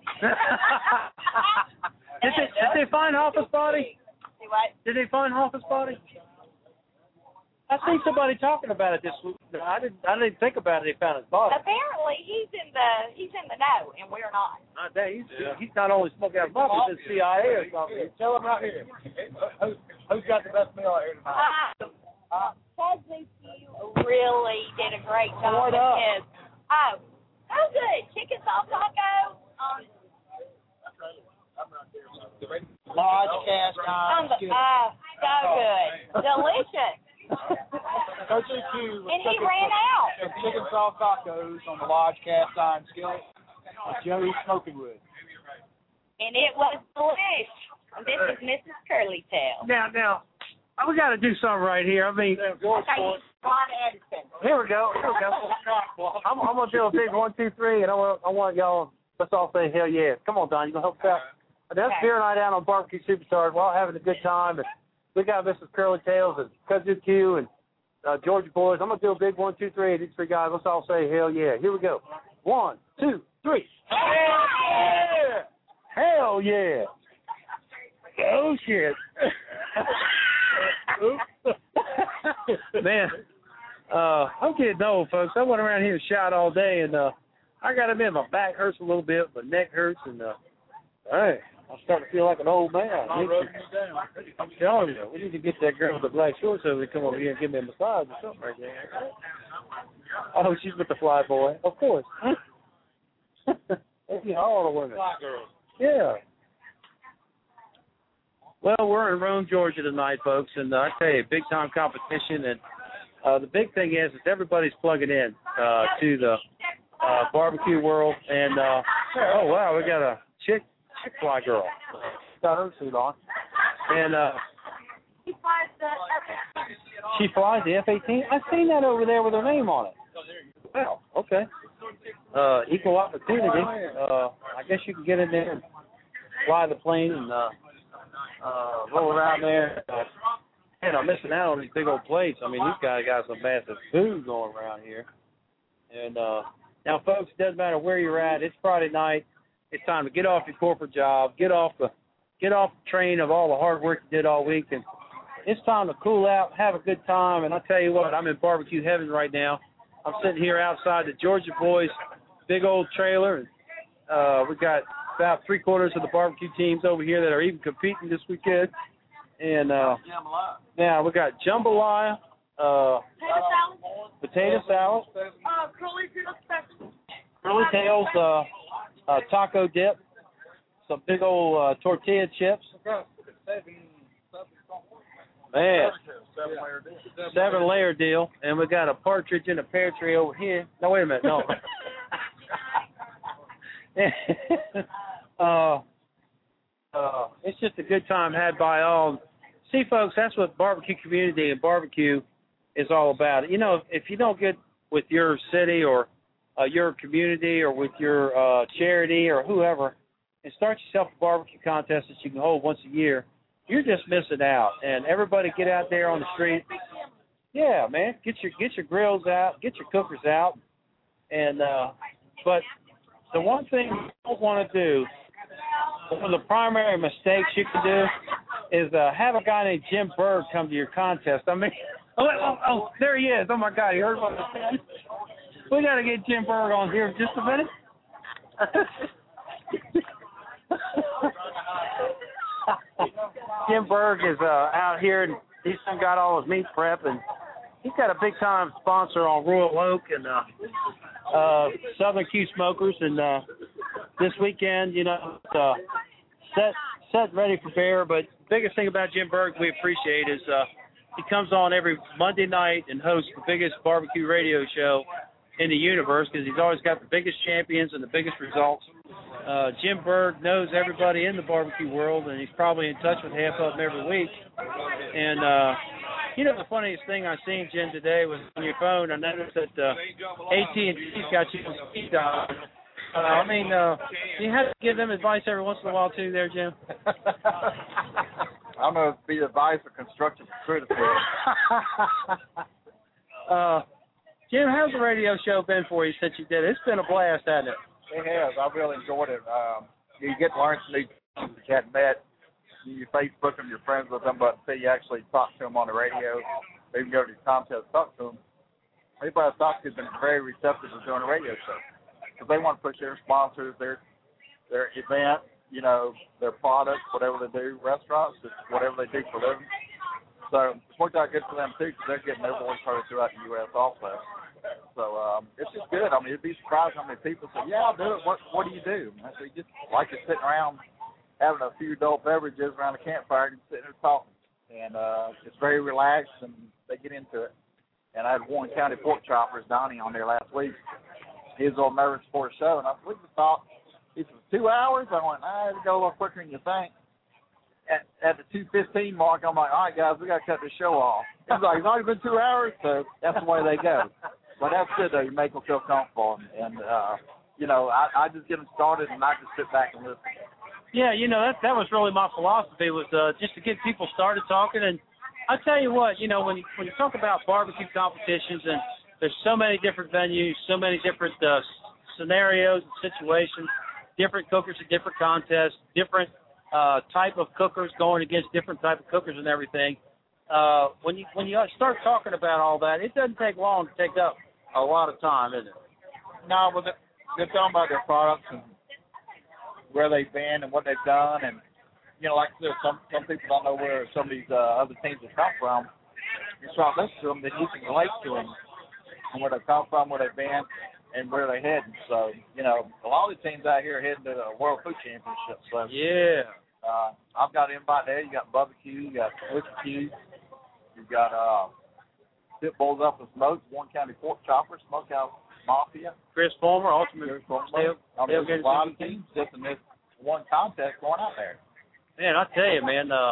Speaker 3: Did they, did they find Hoffa's body?
Speaker 9: See what?
Speaker 3: Did they find Hoffa's body? I seen somebody talking about it this week. I didn't. I didn't think about it. They found his body.
Speaker 9: Apparently, he's in the he's in the know, and we're not.
Speaker 3: Not that he's yeah. he's not only smoking out Mafia, he's the C I A or something.
Speaker 2: Tell them right here. Who, who's got the best meal out here tonight?
Speaker 9: Uh, Ted Zuki really did a great job
Speaker 2: What
Speaker 9: with
Speaker 2: up?
Speaker 9: his. Oh, so good. Chicken sauce taco. Um,
Speaker 2: Lodge cast
Speaker 9: on
Speaker 2: iron.
Speaker 9: the, uh, so good. Delicious.
Speaker 2: Go to two.
Speaker 9: And he ran out.
Speaker 2: Chicken sauce tacos on the Lodge cast iron skillet with Joey Smoking Wood.
Speaker 9: And it was delish. This is Missus Curly Tail.
Speaker 3: Now, now, we got to do something right here. I mean,
Speaker 9: Okay, Ron Edison.
Speaker 3: here we go. Here we go. I'm, I'm gonna do a big one, two, three, and I want I want y'all. Let's all say hell yeah! Come on, Don. You gonna help us out? That's
Speaker 9: Okay.
Speaker 3: beer night out on Barbecue Superstars. We're all having a good time, and we got Missus Curly Tails and Kudzu Q and uh, Georgia boys. I'm gonna do a big one, two, three, and these three guys. Let's all say hell yeah! Here we go. One, two, three. Hell yeah! Hell yeah! Oh shit! Man, uh, I'm getting old, folks. I went around here and shot all day, and uh, I got to admit, my back hurts a little bit, my neck hurts, and uh, hey, I'm starting to feel like an old man. I need to, I'm telling you, we need to get that girl with the black shorts over to come over here and give me a massage or something right there. Oh, she's with the fly boy, of course. Yeah, all the women.
Speaker 2: Fly girls.
Speaker 3: Yeah. Well, we're in Rome, Georgia tonight, folks, and uh, I tell you, big time competition, and uh, the big thing is, is everybody's plugging in uh, to the uh, barbecue world, and uh, oh wow, we got a chick chick fly girl, got her suit on, and uh,
Speaker 9: He flies the
Speaker 3: she flies the F eighteen. I've seen that over there with her name on it. Wow, okay. Uh, equal opportunity. Uh, I guess you can get in there and fly the plane and. Uh, Uh, roll around there. Uh, man, I'm missing out on these big old plates. I mean, these guys got some massive food going around here. And uh, now, folks, it doesn't matter where you're at. It's Friday night. It's time to get off your corporate job, get off the get off the train of all the hard work you did all week, and it's time to cool out, have a good time. And I tell you what, I'm in barbecue heaven right now. I'm sitting here outside the Georgia Boys big old trailer, and uh, we got about three quarters of the barbecue teams over here that are even competing this weekend. And uh, now we got jambalaya, uh, potato salad,
Speaker 8: Uh, curly tail special.
Speaker 3: curly tails, uh, uh, taco dip, some big old uh, tortilla chips. Man, seven layer deal, and we got a partridge in a pear tree over here. No, wait a minute, no. uh, uh, it's just a good time had by all. See, folks, that's what barbecue community and barbecue is all about. You know, if you don't get with your city or uh, your community or with your uh, charity or whoever and start yourself a barbecue contest that you can hold once a year, you're just missing out. And everybody get out there on the street. Yeah, man, get your get your grills out, get your cookers out. And uh, but the one thing you don't want to do, one of the primary mistakes you can do is uh, have a guy named Jim Berg come to your contest. I mean, oh, oh, oh, there he is. Oh, my God, he heard what I said. We got to get Jim Berg on here in just a minute. Jim Berg is uh, out here, and he's got all his meat prep, and he's got a big-time sponsor on Royal Oak and uh, uh, Southern Q Smokers, and uh, this weekend, you know, it's, uh, set set ready for bear. But the biggest thing about Jim Berg we appreciate is uh, he comes on every Monday night and hosts the biggest barbecue radio show in the universe because he's always got the biggest champions and the biggest results. Uh, Jim Berg knows everybody in the barbecue world, and he's probably in touch with half of them every week. And, uh, you know, the funniest thing I seen, Jim, today was on your phone. I noticed that uh, A T and T's got you on speed dial. Uh, I mean, uh, you have to give them advice every once in a while, too, there, Jim.
Speaker 6: I'm going to be advice or constructive criticism.
Speaker 3: uh, Jim, how's the radio show been for you since you did it? It's been a blast, hasn't it?
Speaker 6: It has. I really enjoyed it. Um, you get to learn some new people you hadn't met. You Facebook them, you're friends with them, but until you actually talk to them on the radio, maybe go to your contest, talk to them. Everybody I've talked to has been very receptive to doing a radio show because they want to push their sponsors, their their event, you know, their products, whatever they do, restaurants, just whatever they do for a living. So it's worked out good for them too because they're getting their voice heard throughout the U S also. So um, it's just good. I mean, you'd be surprised how many people say, "Yeah, I'll do it." What What do you do? I say, just like you're sitting around having a few adult beverages around a campfire and sitting there talking. And uh, it's very relaxed, and they get into it. And I had Warren County Pork Choppers, Donnie, on there last week. He was on Nervous Sports Show, and I said, "We just thought it was two hours." I went, "Ah, it'll go a little quicker than you think." At, at the two fifteen mark, I'm like, "All right, guys, we got to cut this show off." He's like, "It's already been two hours," so that's the way they go. But that's good, though. You make them feel comfortable. And, uh, you know, I, I just get them started, and I just sit back and listen.
Speaker 3: Yeah, you know, that that was really my philosophy was uh, just to get people started talking. And I tell you what, you know, when you, when you talk about barbecue competitions, and there's so many different venues, so many different uh, scenarios and situations, different cookers at different contests, different uh, type of cookers going against different type of cookers and everything. Uh, when you when you start talking about all that, it doesn't take long to take up a lot of time, is it?
Speaker 6: No, but they're, they're talking about their products and where they've been and what they've done. And, you know, like I said, some, some people don't know where some of these uh, other teams have come from. You start listening to them, then you can relate to them and where they come from, where they've been, and where they're heading. So, you know, a lot of the teams out here are heading to the World Food Championship. So,
Speaker 3: yeah.
Speaker 6: Uh, I've got an invite there. You got barbecue, you got whiskey, you've got uh, Pitbulls Up and Smokes, Warren County Pork Choppers, Smokehouse Mafia.
Speaker 3: Chris Fulmer, Ultimate.
Speaker 6: Chris Fulmer.
Speaker 3: Still,
Speaker 6: I mean, there's a lot of teams just in this one contest going out there.
Speaker 3: Man, I tell you, man, uh,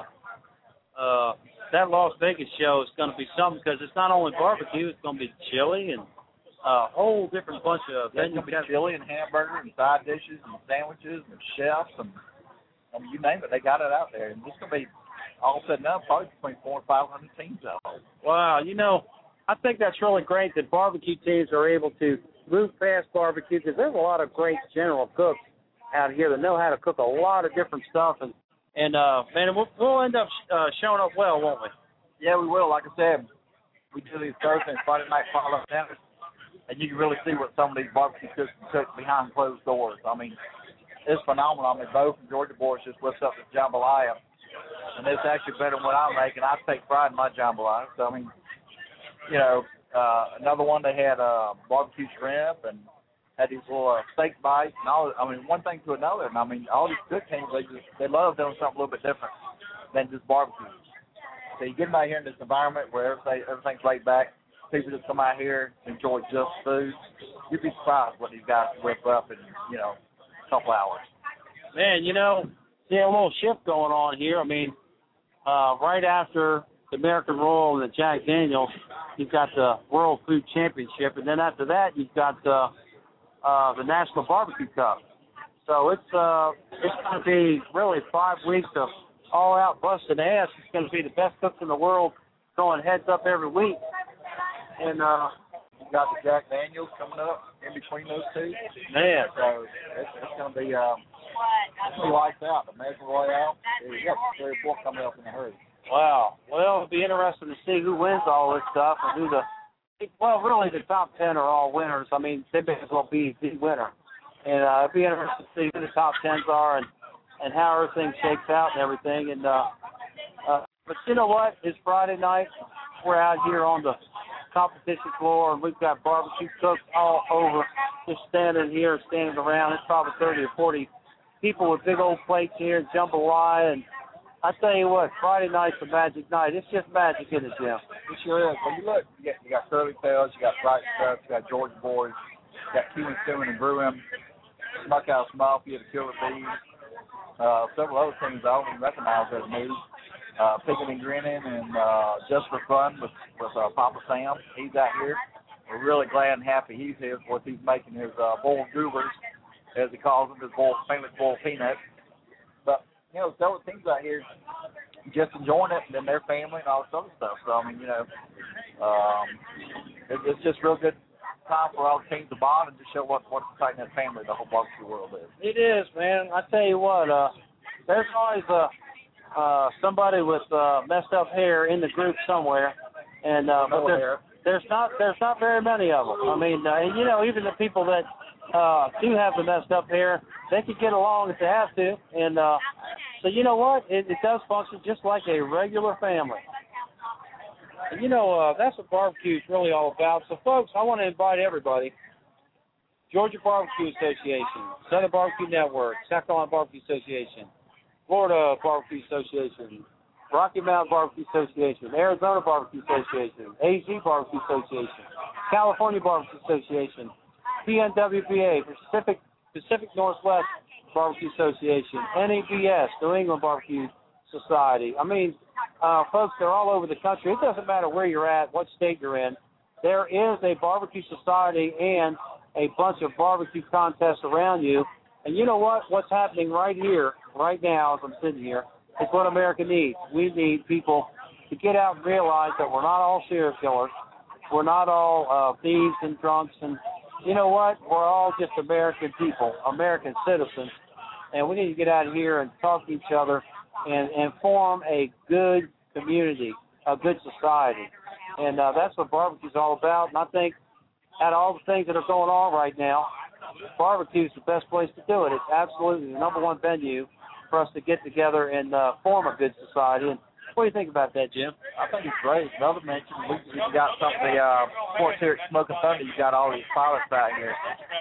Speaker 3: uh, that Las Vegas show is going to be something because it's not only barbecue, it's going to be chili and a whole different bunch of
Speaker 6: yeah, it's going to be chili and hamburger and side dishes and sandwiches and chefs and I mean, you name it, they got it out there. And it's going to be all said and done, probably between four and five hundred teams out there.
Speaker 3: Wow, you know, I think that's really great that barbecue teams are able to move past barbecue because there's a lot of great general cooks out here that know how to cook a lot of different stuff. And, and uh, man, we'll, we'll end up uh, showing up well, won't we?
Speaker 6: Yeah, we will. Like I said, we do these Thursday and Friday night follow-up dinners, and you can really see what some of these barbecue cooks can cook behind closed doors. I mean, it's phenomenal. I mean, Bo from Georgia Boys just whipped up the jambalaya, and it's actually better than what I'm making. I take pride in my jambalaya. So, I mean, you know, uh, another one, they had uh, barbecue shrimp and had these little uh, steak bites and all. I mean, one thing to another. And, I mean, all these cook teams, they just they love doing something a little bit different than just barbecue. So you get them out here in this environment where everything, everything's laid back. People just come out here, enjoy just food. You'd be surprised what these guys whip up in, you know, couple hours.
Speaker 3: Man, you know, see a little shift going on here. I mean, uh, right after the American Royal and the Jack Daniels, you've got the World Food Championship, and then after that, you've got uh, uh, the National Barbecue Cup. So it's uh, it's going to be really five weeks of all-out busting ass. It's going to be the best cooks in the world going heads up every week. And uh,
Speaker 6: you got the Jack Daniels coming up in between those two.
Speaker 3: Man,
Speaker 6: so it's, it's going to be um, it's gonna be lights out. The American Royale, we got three or four coming up in a hurry.
Speaker 3: Wow. Well, it'll be interesting to see who wins all this stuff and who the well, really the top ten are all winners. I mean, they may as well be the winner. And uh, it'll be interesting to see who the top tens are and, and how everything shakes out and everything. And uh, uh, but you know what? It's Friday night. We're out here on the competition floor, and we've got barbecue cooks all over, just standing here, standing around. It's probably thirty or forty people with big old plates here and jambalaya. And I tell you what, Friday night's a magic night. It's just magic in the gym.
Speaker 10: It sure is. Well, you look, you got, you got Curly Tails, you got Bright Stuff, you got Georgia Boys, you got Keelan Stewart and Brewham, Smuckhouse Mafia, the Killer Bees, uh, several other teams I don't even recognize as new. Uh, Picking and Grinning and uh, Just for Fun with, with uh, Papa Sam. He's out here. We're really glad and happy he's here for what he's making his uh, boiled goobers, as he calls them, his boiled, famous boiled peanuts. But, you know, several teams out here just enjoying it and their family and all this other stuff. So, I mean, you know, um, it, it's just real good time for all the teams to bond and just show what, what a tight-knit family the whole barbecue world is.
Speaker 3: It is, man. I tell you what, uh, there's always a uh, somebody with uh, messed up hair in the group somewhere, and uh, but there's, there's not there's not very many of them. I mean, uh, and you know, even the people that uh, do have the messed up hair, they can get along if they have to, and uh, so you know what, it, it does function just like a regular family. And you know, uh, that's what barbecue is really all about. So, folks, I want to invite everybody. Georgia Barbecue Association, Southern Barbecue Network, South Carolina Barbecue Association, Florida Barbecue Association, Rocky Mountain Barbecue Association, Arizona Barbecue Association, A Z Barbecue Association, California Barbecue Association, P N W B A, Pacific Pacific Northwest Barbecue Association, N A B S, New England Barbecue Society. I mean, uh, folks, they're all over the country. It doesn't matter where you're at, what state you're in. There is a barbecue society and a bunch of barbecue contests around you. And you know what? What's happening right here, right now, as I'm sitting here, is what America needs. We need people to get out and realize that we're not all serial killers. We're not all uh, thieves and drunks. And you know what? We're all just American people, American citizens. And we need to get out of here and talk to each other and, and form a good community, a good society. And uh, that's what barbecue is all about. And I think out of all the things that are going on right now, barbecue is the best place to do it. It's absolutely the number one venue for us to get together and uh, form a good society. And what do you think about that, Jim?
Speaker 10: I think it's great. Another mention, we, we got some of the uh, sports here at Smoking Thunder. You got all these pilots out here,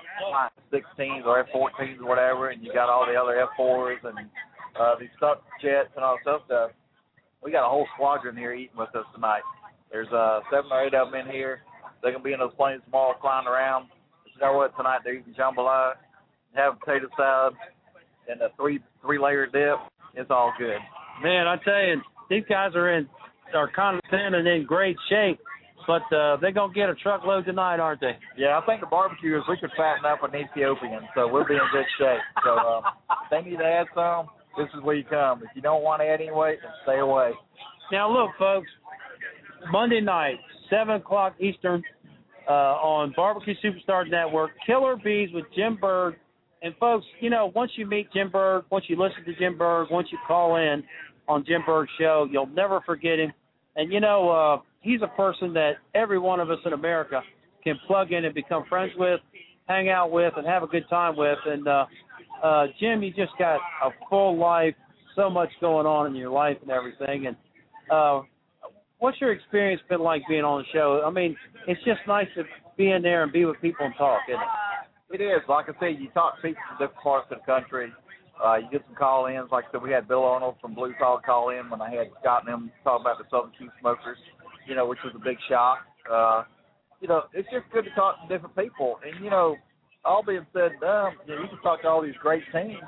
Speaker 10: sixteens or F fourteens or whatever, and you got all the other F fours and uh, these stuff jets and all this other stuff. We got a whole squadron here eating with us tonight. There's uh, seven or eight of them in here. They're going to be in those planes tomorrow flying around. You know what? Tonight they're eating jambalaya, have potato salad, and a three three layer dip. It's all good.
Speaker 3: Man, I tell you, these guys are in are content and in great shape, but uh, they're gonna get a truckload tonight, aren't they?
Speaker 10: Yeah, I think the barbecue is we could fatten up an Ethiopian, so we'll be in good shape. So uh, if they need to add some, this is where you come. If you don't want to add any weight, then stay away.
Speaker 3: Now look, folks, Monday night, seven o'clock Eastern. Uh, on Barbecue Superstars Network, Killer Bees with Jim Berg. And, folks, you know, once you meet Jim Berg, once you listen to Jim Berg, once you call in on Jim Berg's show, you'll never forget him. And, you know, uh, he's a person that every one of us in America can plug in and become friends with, hang out with, and have a good time with. And, uh, uh, Jim, you just got a full life, so much going on in your life and everything. And uh, what's your experience been like being on the show? I mean, it's just nice to be in there and be with people and talk, isn't it?
Speaker 10: It is. Like I said, you talk to people from different parts of the country. Uh, you get some call-ins. Like I said, we had Bill Arnold from Blue Hog call in when I had Scott and them talk about the Southern Key Smokers, you know, which was a big shock. Uh, you know, it's just good to talk to different people. And, you know, all being said and done, you know, you can talk to all these great teams.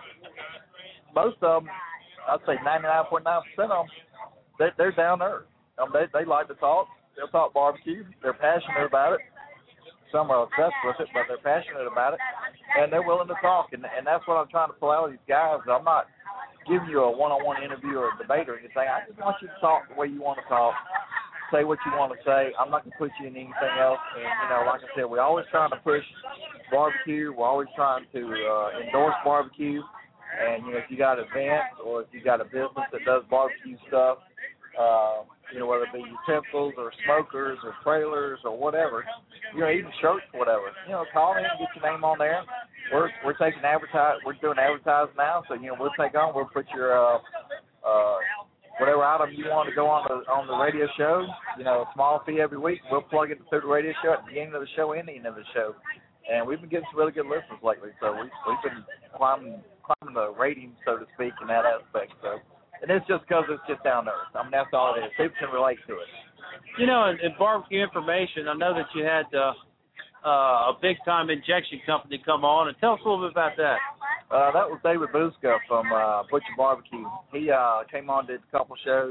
Speaker 10: Most of them, I'd say ninety-nine point nine percent of them, they, they're down there. Um, they, they like to talk. They'll talk barbecue. They're passionate about it. Some are obsessed with it, but they're passionate about it, and they're willing to talk. And, and that's what I'm trying to pull out of these guys. I'm not giving you a one-on-one interview or a debate or anything. I just want you to talk the way you want to talk, say what you want to say. I'm not going to put you in anything else. And, you know, like I said, we're always trying to push barbecue. We're always trying to uh, endorse barbecue. And, you know, if you got events or if you got a business that does barbecue stuff, uh, you know, whether it be utensils or smokers or trailers or whatever, you know, even shirts, whatever. You know, call in and get your name on there. We're we're taking advertise. We're doing advertising now, so you know we'll take on. We'll put your uh, uh, whatever item you want to go on the on the radio show. You know, a small fee every week. We'll plug it through the radio show at the beginning of the show and the end of the show. And we've been getting some really good listeners lately. So we we've been climbing climbing the ratings, so to speak, in that aspect. So. And it's just because it's just down there. I mean, that's all it is. People can relate to it.
Speaker 3: You know, in, in barbecue information, I know that you had uh, uh, a big-time injection company come on, and tell us a little bit about that.
Speaker 10: Uh, that was David Buzka from uh, Butcher Barbecue. He uh, came on, did a couple shows,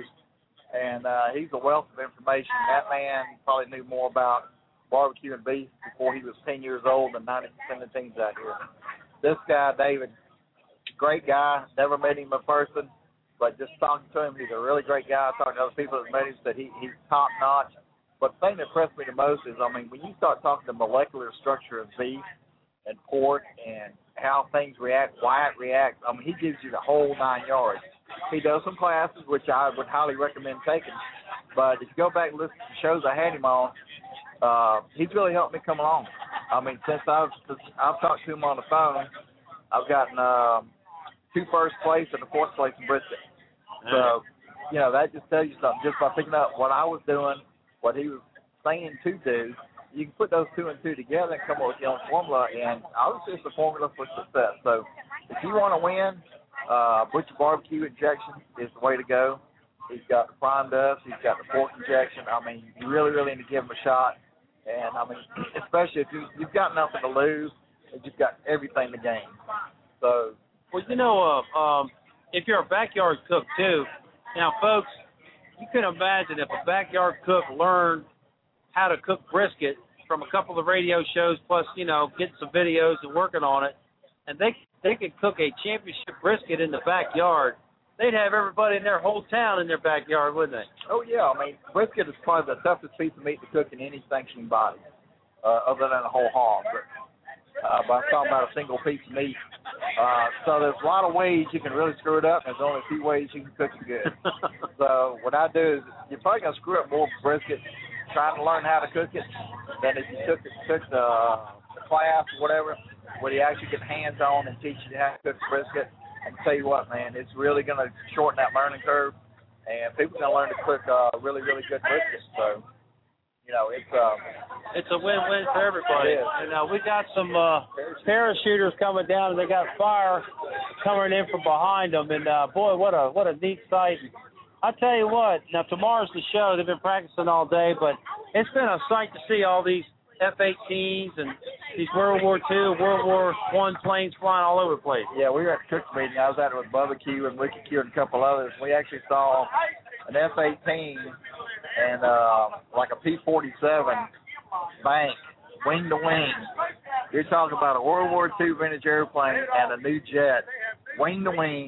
Speaker 10: and uh, he's a wealth of information. That man probably knew more about barbecue and beef before he was ten years old than ninety percent of the teams out here. This guy, David, great guy. Never met him in person, but just talking to him, he's a really great guy. Talking to other people that met him, said he, he's top-notch. But the thing that impressed me the most is, I mean, when you start talking the molecular structure of beef and pork and how things react, why it reacts, I mean, he gives you the whole nine yards. He does some classes, which I would highly recommend taking. But if you go back and listen to the shows I had him on, uh, he's really helped me come along. I mean, since I've, since I've talked to him on the phone, I've gotten um, two first place and a fourth place in brisket. So, you know, that just tells you something. Just by picking up what I was doing, what he was saying to do, you can put those two and two together and come up with your own formula, and obviously it's a formula for success. So if you want to win, uh, Butcher Barbecue injection is the way to go. He's got the prime dust. He's got the pork injection. I mean, you really, really need to give him a shot. And, I mean, especially if you, you've got nothing to lose and you've got everything to gain. So,
Speaker 3: well, you know, uh, um, if you're a backyard cook, too, now, folks, you can imagine if a backyard cook learned how to cook brisket from a couple of radio shows, plus, you know, getting some videos and working on it, and they they could cook a championship brisket in the backyard, they'd have everybody in their whole town in their backyard, wouldn't they?
Speaker 10: Oh, yeah. I mean, brisket is probably the toughest piece of meat to cook in any sanctioning body, uh, other than a whole hog. But, uh, but I'm talking about a single piece of meat. Uh, so there's a lot of ways you can really screw it up, and there's only a few ways you can cook it good. So what I do is, you're probably going to screw up more brisket trying to learn how to cook it than if you took, took the, the class or whatever, where you actually get hands-on and teach you how to cook brisket. And tell you what, man, it's really going to shorten that learning curve, and people are going to learn to cook uh, really, really good brisket. So, you know, it's uh,
Speaker 3: it's a win-win for everybody. And uh, we got some uh, parachuters coming down, and they got fire coming in from behind them. And uh, boy, what a what a neat sight! I tell you what, now tomorrow's the show. They've been practicing all day, but it's been a sight to see all these F eighteens and these World War Two, World War One planes flying all over the place.
Speaker 10: Yeah, we were at the cook meeting. I was out there with Bubba Q and Wicked Q and a couple others. We actually saw an F eighteen and uh, like a P forty-seven bank, wing to wing. You're talking about a World War Two vintage airplane and a new jet, wing to wing,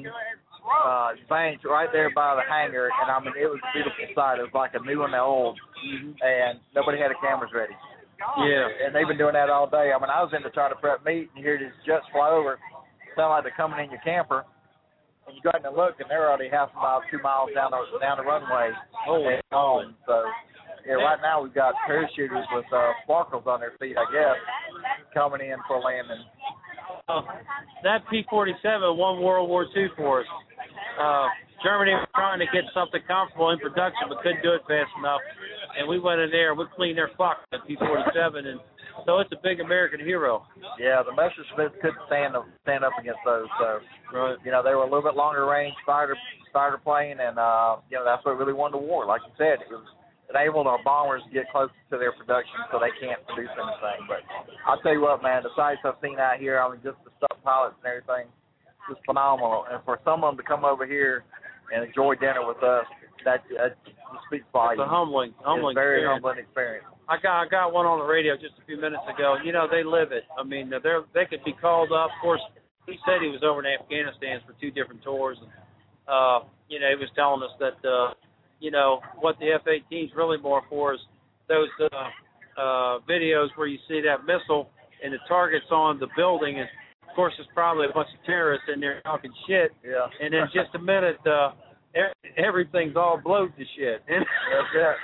Speaker 10: uh, banked right there by the hangar. And I mean, it was a beautiful sight. It was like a new and the old, and nobody had the cameras ready.
Speaker 3: Yeah.
Speaker 10: And they've been doing that all day. I mean, I was in to try to prep meat, and you hear these jets fly over. Sound like they're coming in your camper. And you go out and look, and they're already half a mile, two miles down the, down the runway.
Speaker 3: Oh,
Speaker 10: and home. So, yeah, right now we've got parachuters with uh, sparkles on their feet, I guess, coming in for landing.
Speaker 3: Uh, that P forty-seven won World War Two for us. Uh, Germany was trying to get something comfortable in production, but couldn't do it fast enough. And we went in there, we cleaned their clock at P forty-seven, and so it's a big American hero.
Speaker 10: Yeah, the Messerschmitt couldn't stand up, stand up against those. So,
Speaker 3: right.
Speaker 10: You know, they were a little bit longer range fighter fighter plane, and uh, you know that's what really won the war. Like you said, it was enabled our bombers to get closer to their production, so they can't produce anything. But I'll tell you what, man, the sights I've seen out here, I mean, just the stuff pilots and everything, just phenomenal. And for some of them to come over here and enjoy dinner with us, that, that speaks volumes.
Speaker 3: It's a humbling, humbling
Speaker 10: it's a very
Speaker 3: experience.
Speaker 10: humbling experience.
Speaker 3: I got I got one on the radio just a few minutes ago. You know, they live it. I mean, they're they could be called up. Of course, he said he was over in Afghanistan for two different tours, and uh, you know, he was telling us that uh, you know what the F eighteen's really more for is those uh, uh, videos where you see that missile and the target's on the building, and of course, there's probably a bunch of terrorists in there talking shit.
Speaker 10: Yeah.
Speaker 3: And in just a minute, uh, everything's all blowed to shit. And
Speaker 10: that's it.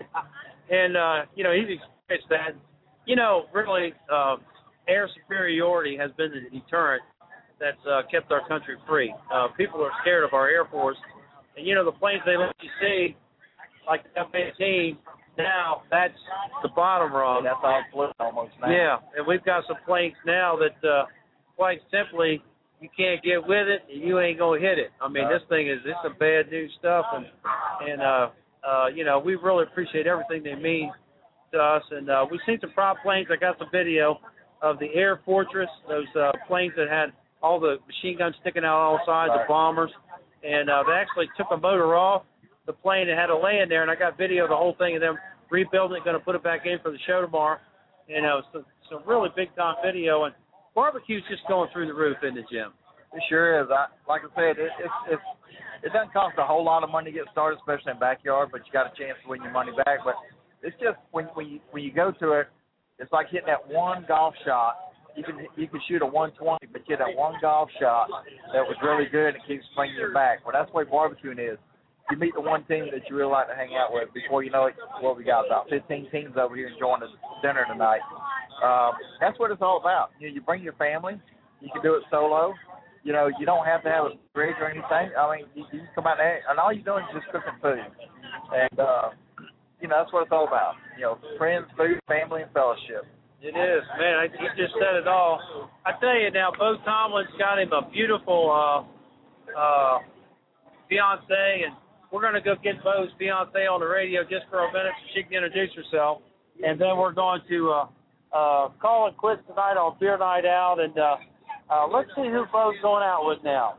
Speaker 3: And, uh, you know, he's experienced that. You know, really, uh, air superiority has been the deterrent that's uh, kept our country free. Uh, people are scared of our Air Force. And, you know, the planes they let you see, like the F eighteen, now that's the bottom rung.
Speaker 10: That's all flipped almost now.
Speaker 3: Yeah, and we've got some planes now that, uh, quite simply, you can't get with it, and you ain't gonna hit it. I mean,
Speaker 10: right.
Speaker 3: This thing is this some bad news stuff, and and uh, uh, you know, we really appreciate everything they mean to us. And uh, we've seen some prop planes. I got some video of the Air Fortress, those uh, planes that had all the machine guns sticking out all sides, the bombers. And uh, they actually took a motor off the plane and had to lay in there. And I got video of the whole thing of them rebuilding it, going to put it back in for the show tomorrow. You know, some, some really big-time video. And barbecue's just going through the roof in the gym.
Speaker 10: It sure is. I, like I said, it, it's, it's, it doesn't cost a whole lot of money to get started, especially in backyard, but you got a chance to win your money back. But it's just when, when, you, when you go to it, it's like hitting that one golf shot. You can you can shoot a one twenty, but you hit that one golf shot that was really good and keeps bringing you back. Well, that's the way barbecuing is. You meet the one team that you really like to hang out with. Before you know it, what we got about fifteen teams over here enjoying the dinner tonight. Um, that's what it's all about. You know, you bring your family. You can do it solo. You know, you don't have to have a bridge or anything. I mean, you, you can come out there, and all you're doing is just cooking food. And, uh, you know, that's what it's all about. You know, friends, food, family, and fellowship.
Speaker 3: It is, man. I, you just said it all. I tell you now, Bo Tomlin's got him a beautiful uh, uh, fiance, and we're going to go get Bo's fiance on the radio just for a minute so she can introduce herself. And then we're going to uh, uh, call it quits tonight on Beer Night Out, and uh, uh, let's see who Bo's going out with now.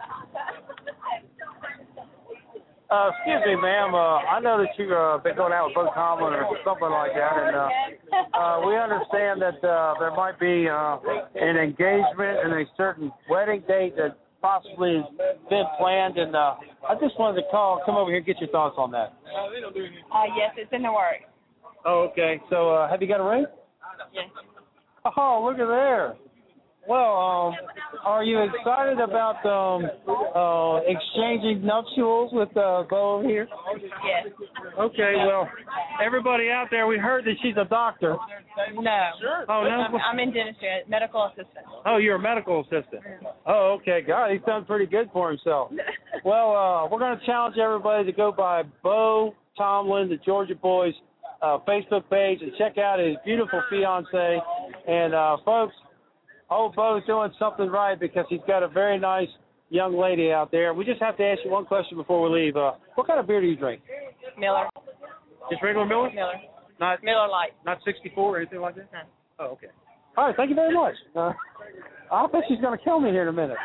Speaker 3: Uh, excuse me, ma'am. Uh, I know that you've uh, been going out with Bo Tomlin or something like that, and uh, uh, we understand that uh, there might be uh, an engagement and a certain wedding date that possibly has been planned, and uh, I just wanted to call, come over here and get your thoughts on that.
Speaker 8: Uh, yes, it's in the works.
Speaker 3: Oh, okay. So uh, have you got a ring?
Speaker 8: Yes.
Speaker 3: Oh, look at there. Well, um, are you excited about um, uh, exchanging nuptials with uh, Bo over here?
Speaker 8: Yes.
Speaker 3: Okay, well, everybody out there, we heard that she's a doctor.
Speaker 8: No.
Speaker 3: Sure. Oh, no?
Speaker 8: I'm, I'm in dentistry, medical assistant.
Speaker 3: Oh, you're a medical assistant. Oh, okay. God, he's done pretty good for himself. Well, uh, we're going to challenge everybody to go by Bo Tomlin, the Georgia Boys uh, Facebook page, and check out his beautiful fiance. And, uh, folks, oh, Bo's doing something right because he's got a very nice young lady out there. We just have to ask you one question before we leave. Uh, what kind of beer do you drink?
Speaker 8: Miller.
Speaker 3: Just regular Miller?
Speaker 8: Miller.
Speaker 3: Not
Speaker 8: Miller Lite.
Speaker 3: Not sixty-four or anything like that?
Speaker 8: No.
Speaker 3: Oh, okay. All right, thank you very much. Uh, I bet she's going to kill me here in a minute.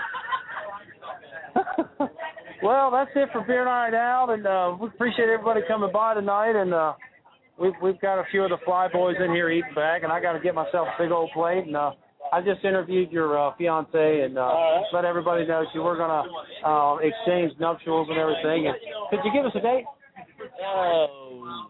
Speaker 3: Well, that's it for Beer Night Out, and uh, we appreciate everybody coming by tonight, and uh, we've, we've got a few of the Fly Boys in here eating back, and I got to get myself a big old plate, and uh, I just interviewed your uh, fiance and uh, let everybody know you were going to uh, exchange nuptials and everything. And could you give us a date?
Speaker 4: Oh,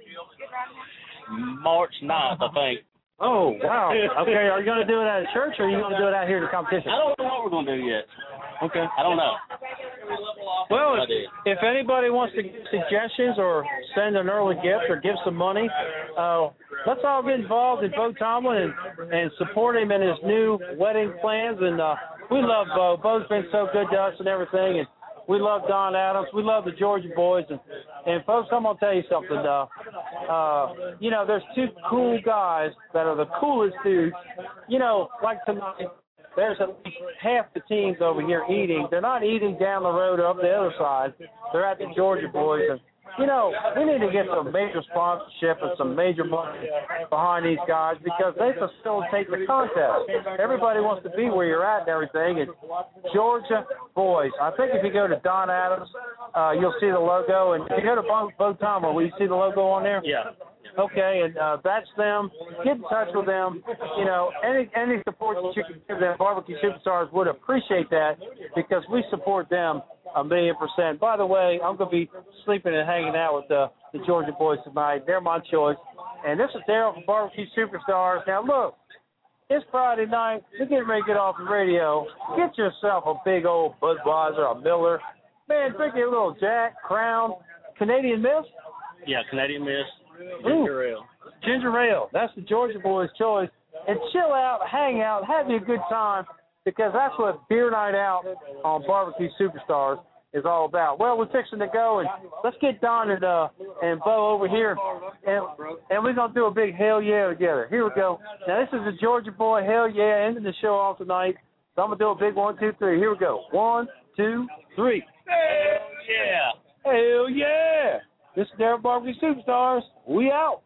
Speaker 4: March ninth, I think.
Speaker 3: Oh, wow. Okay, are you going to do it at a church or are you going to do it out here in the competition?
Speaker 4: I don't know what we're going to do yet.
Speaker 3: Okay.
Speaker 4: I don't know.
Speaker 3: Well, if, if anybody wants to give suggestions or send an early gift or give some money, uh, let's all get involved in Bo Tomlin and, and support him in his new wedding plans. And uh, we love Bo. Bo's been so good to us and everything. And we love Don Adams. We love the Georgia Boys. And, and folks, I'm going to tell you something. Uh, uh, you know, there's two cool guys that are the coolest dudes. You know, like tonight, there's at least half the teams over here eating. They're not eating down the road or up the other side. They're at the Georgia Boys. And, you know, we need to get some major sponsorship and some major money behind these guys because they facilitate the contest. Everybody wants to be where you're at and everything. And Georgia Boys. I think if you go to Don Adams, uh, you'll see the logo. And if you go to Bo, Bo Tomlin, will you see the logo on there?
Speaker 4: Yeah.
Speaker 3: Okay, and uh, that's them. Get in touch with them. You know, any any support that you can give them, Barbecue Superstars would appreciate that because we support them a million percent. By the way, I'm going to be sleeping and hanging out with the, the Georgia Boys tonight. They're my choice. And this is Daryl from Barbecue Superstars. Now, look, it's Friday night. You're getting ready to get off the radio. Get yourself a big old Budweiser, a Miller. Man, drink your little Jack, Crown, Canadian Mist.
Speaker 4: Yeah, Canadian Mist. Ginger ale.
Speaker 3: Ginger ale. That's the Georgia Boys' choice. And chill out, hang out, have you a good time, because that's what Beer Night Out on Barbecue Superstars is all about. Well, we're fixing to go, and let's get Don and uh and Bo over here, and and we're gonna do a big hell yeah together. Here we go. Now this is the Georgia Boy hell yeah ending the show off tonight. So I'm gonna do a big one, two, three. Here we go. One, two, three.
Speaker 4: Hell yeah.
Speaker 3: Hell yeah. This is Daryl Barbecue Superstars. We out.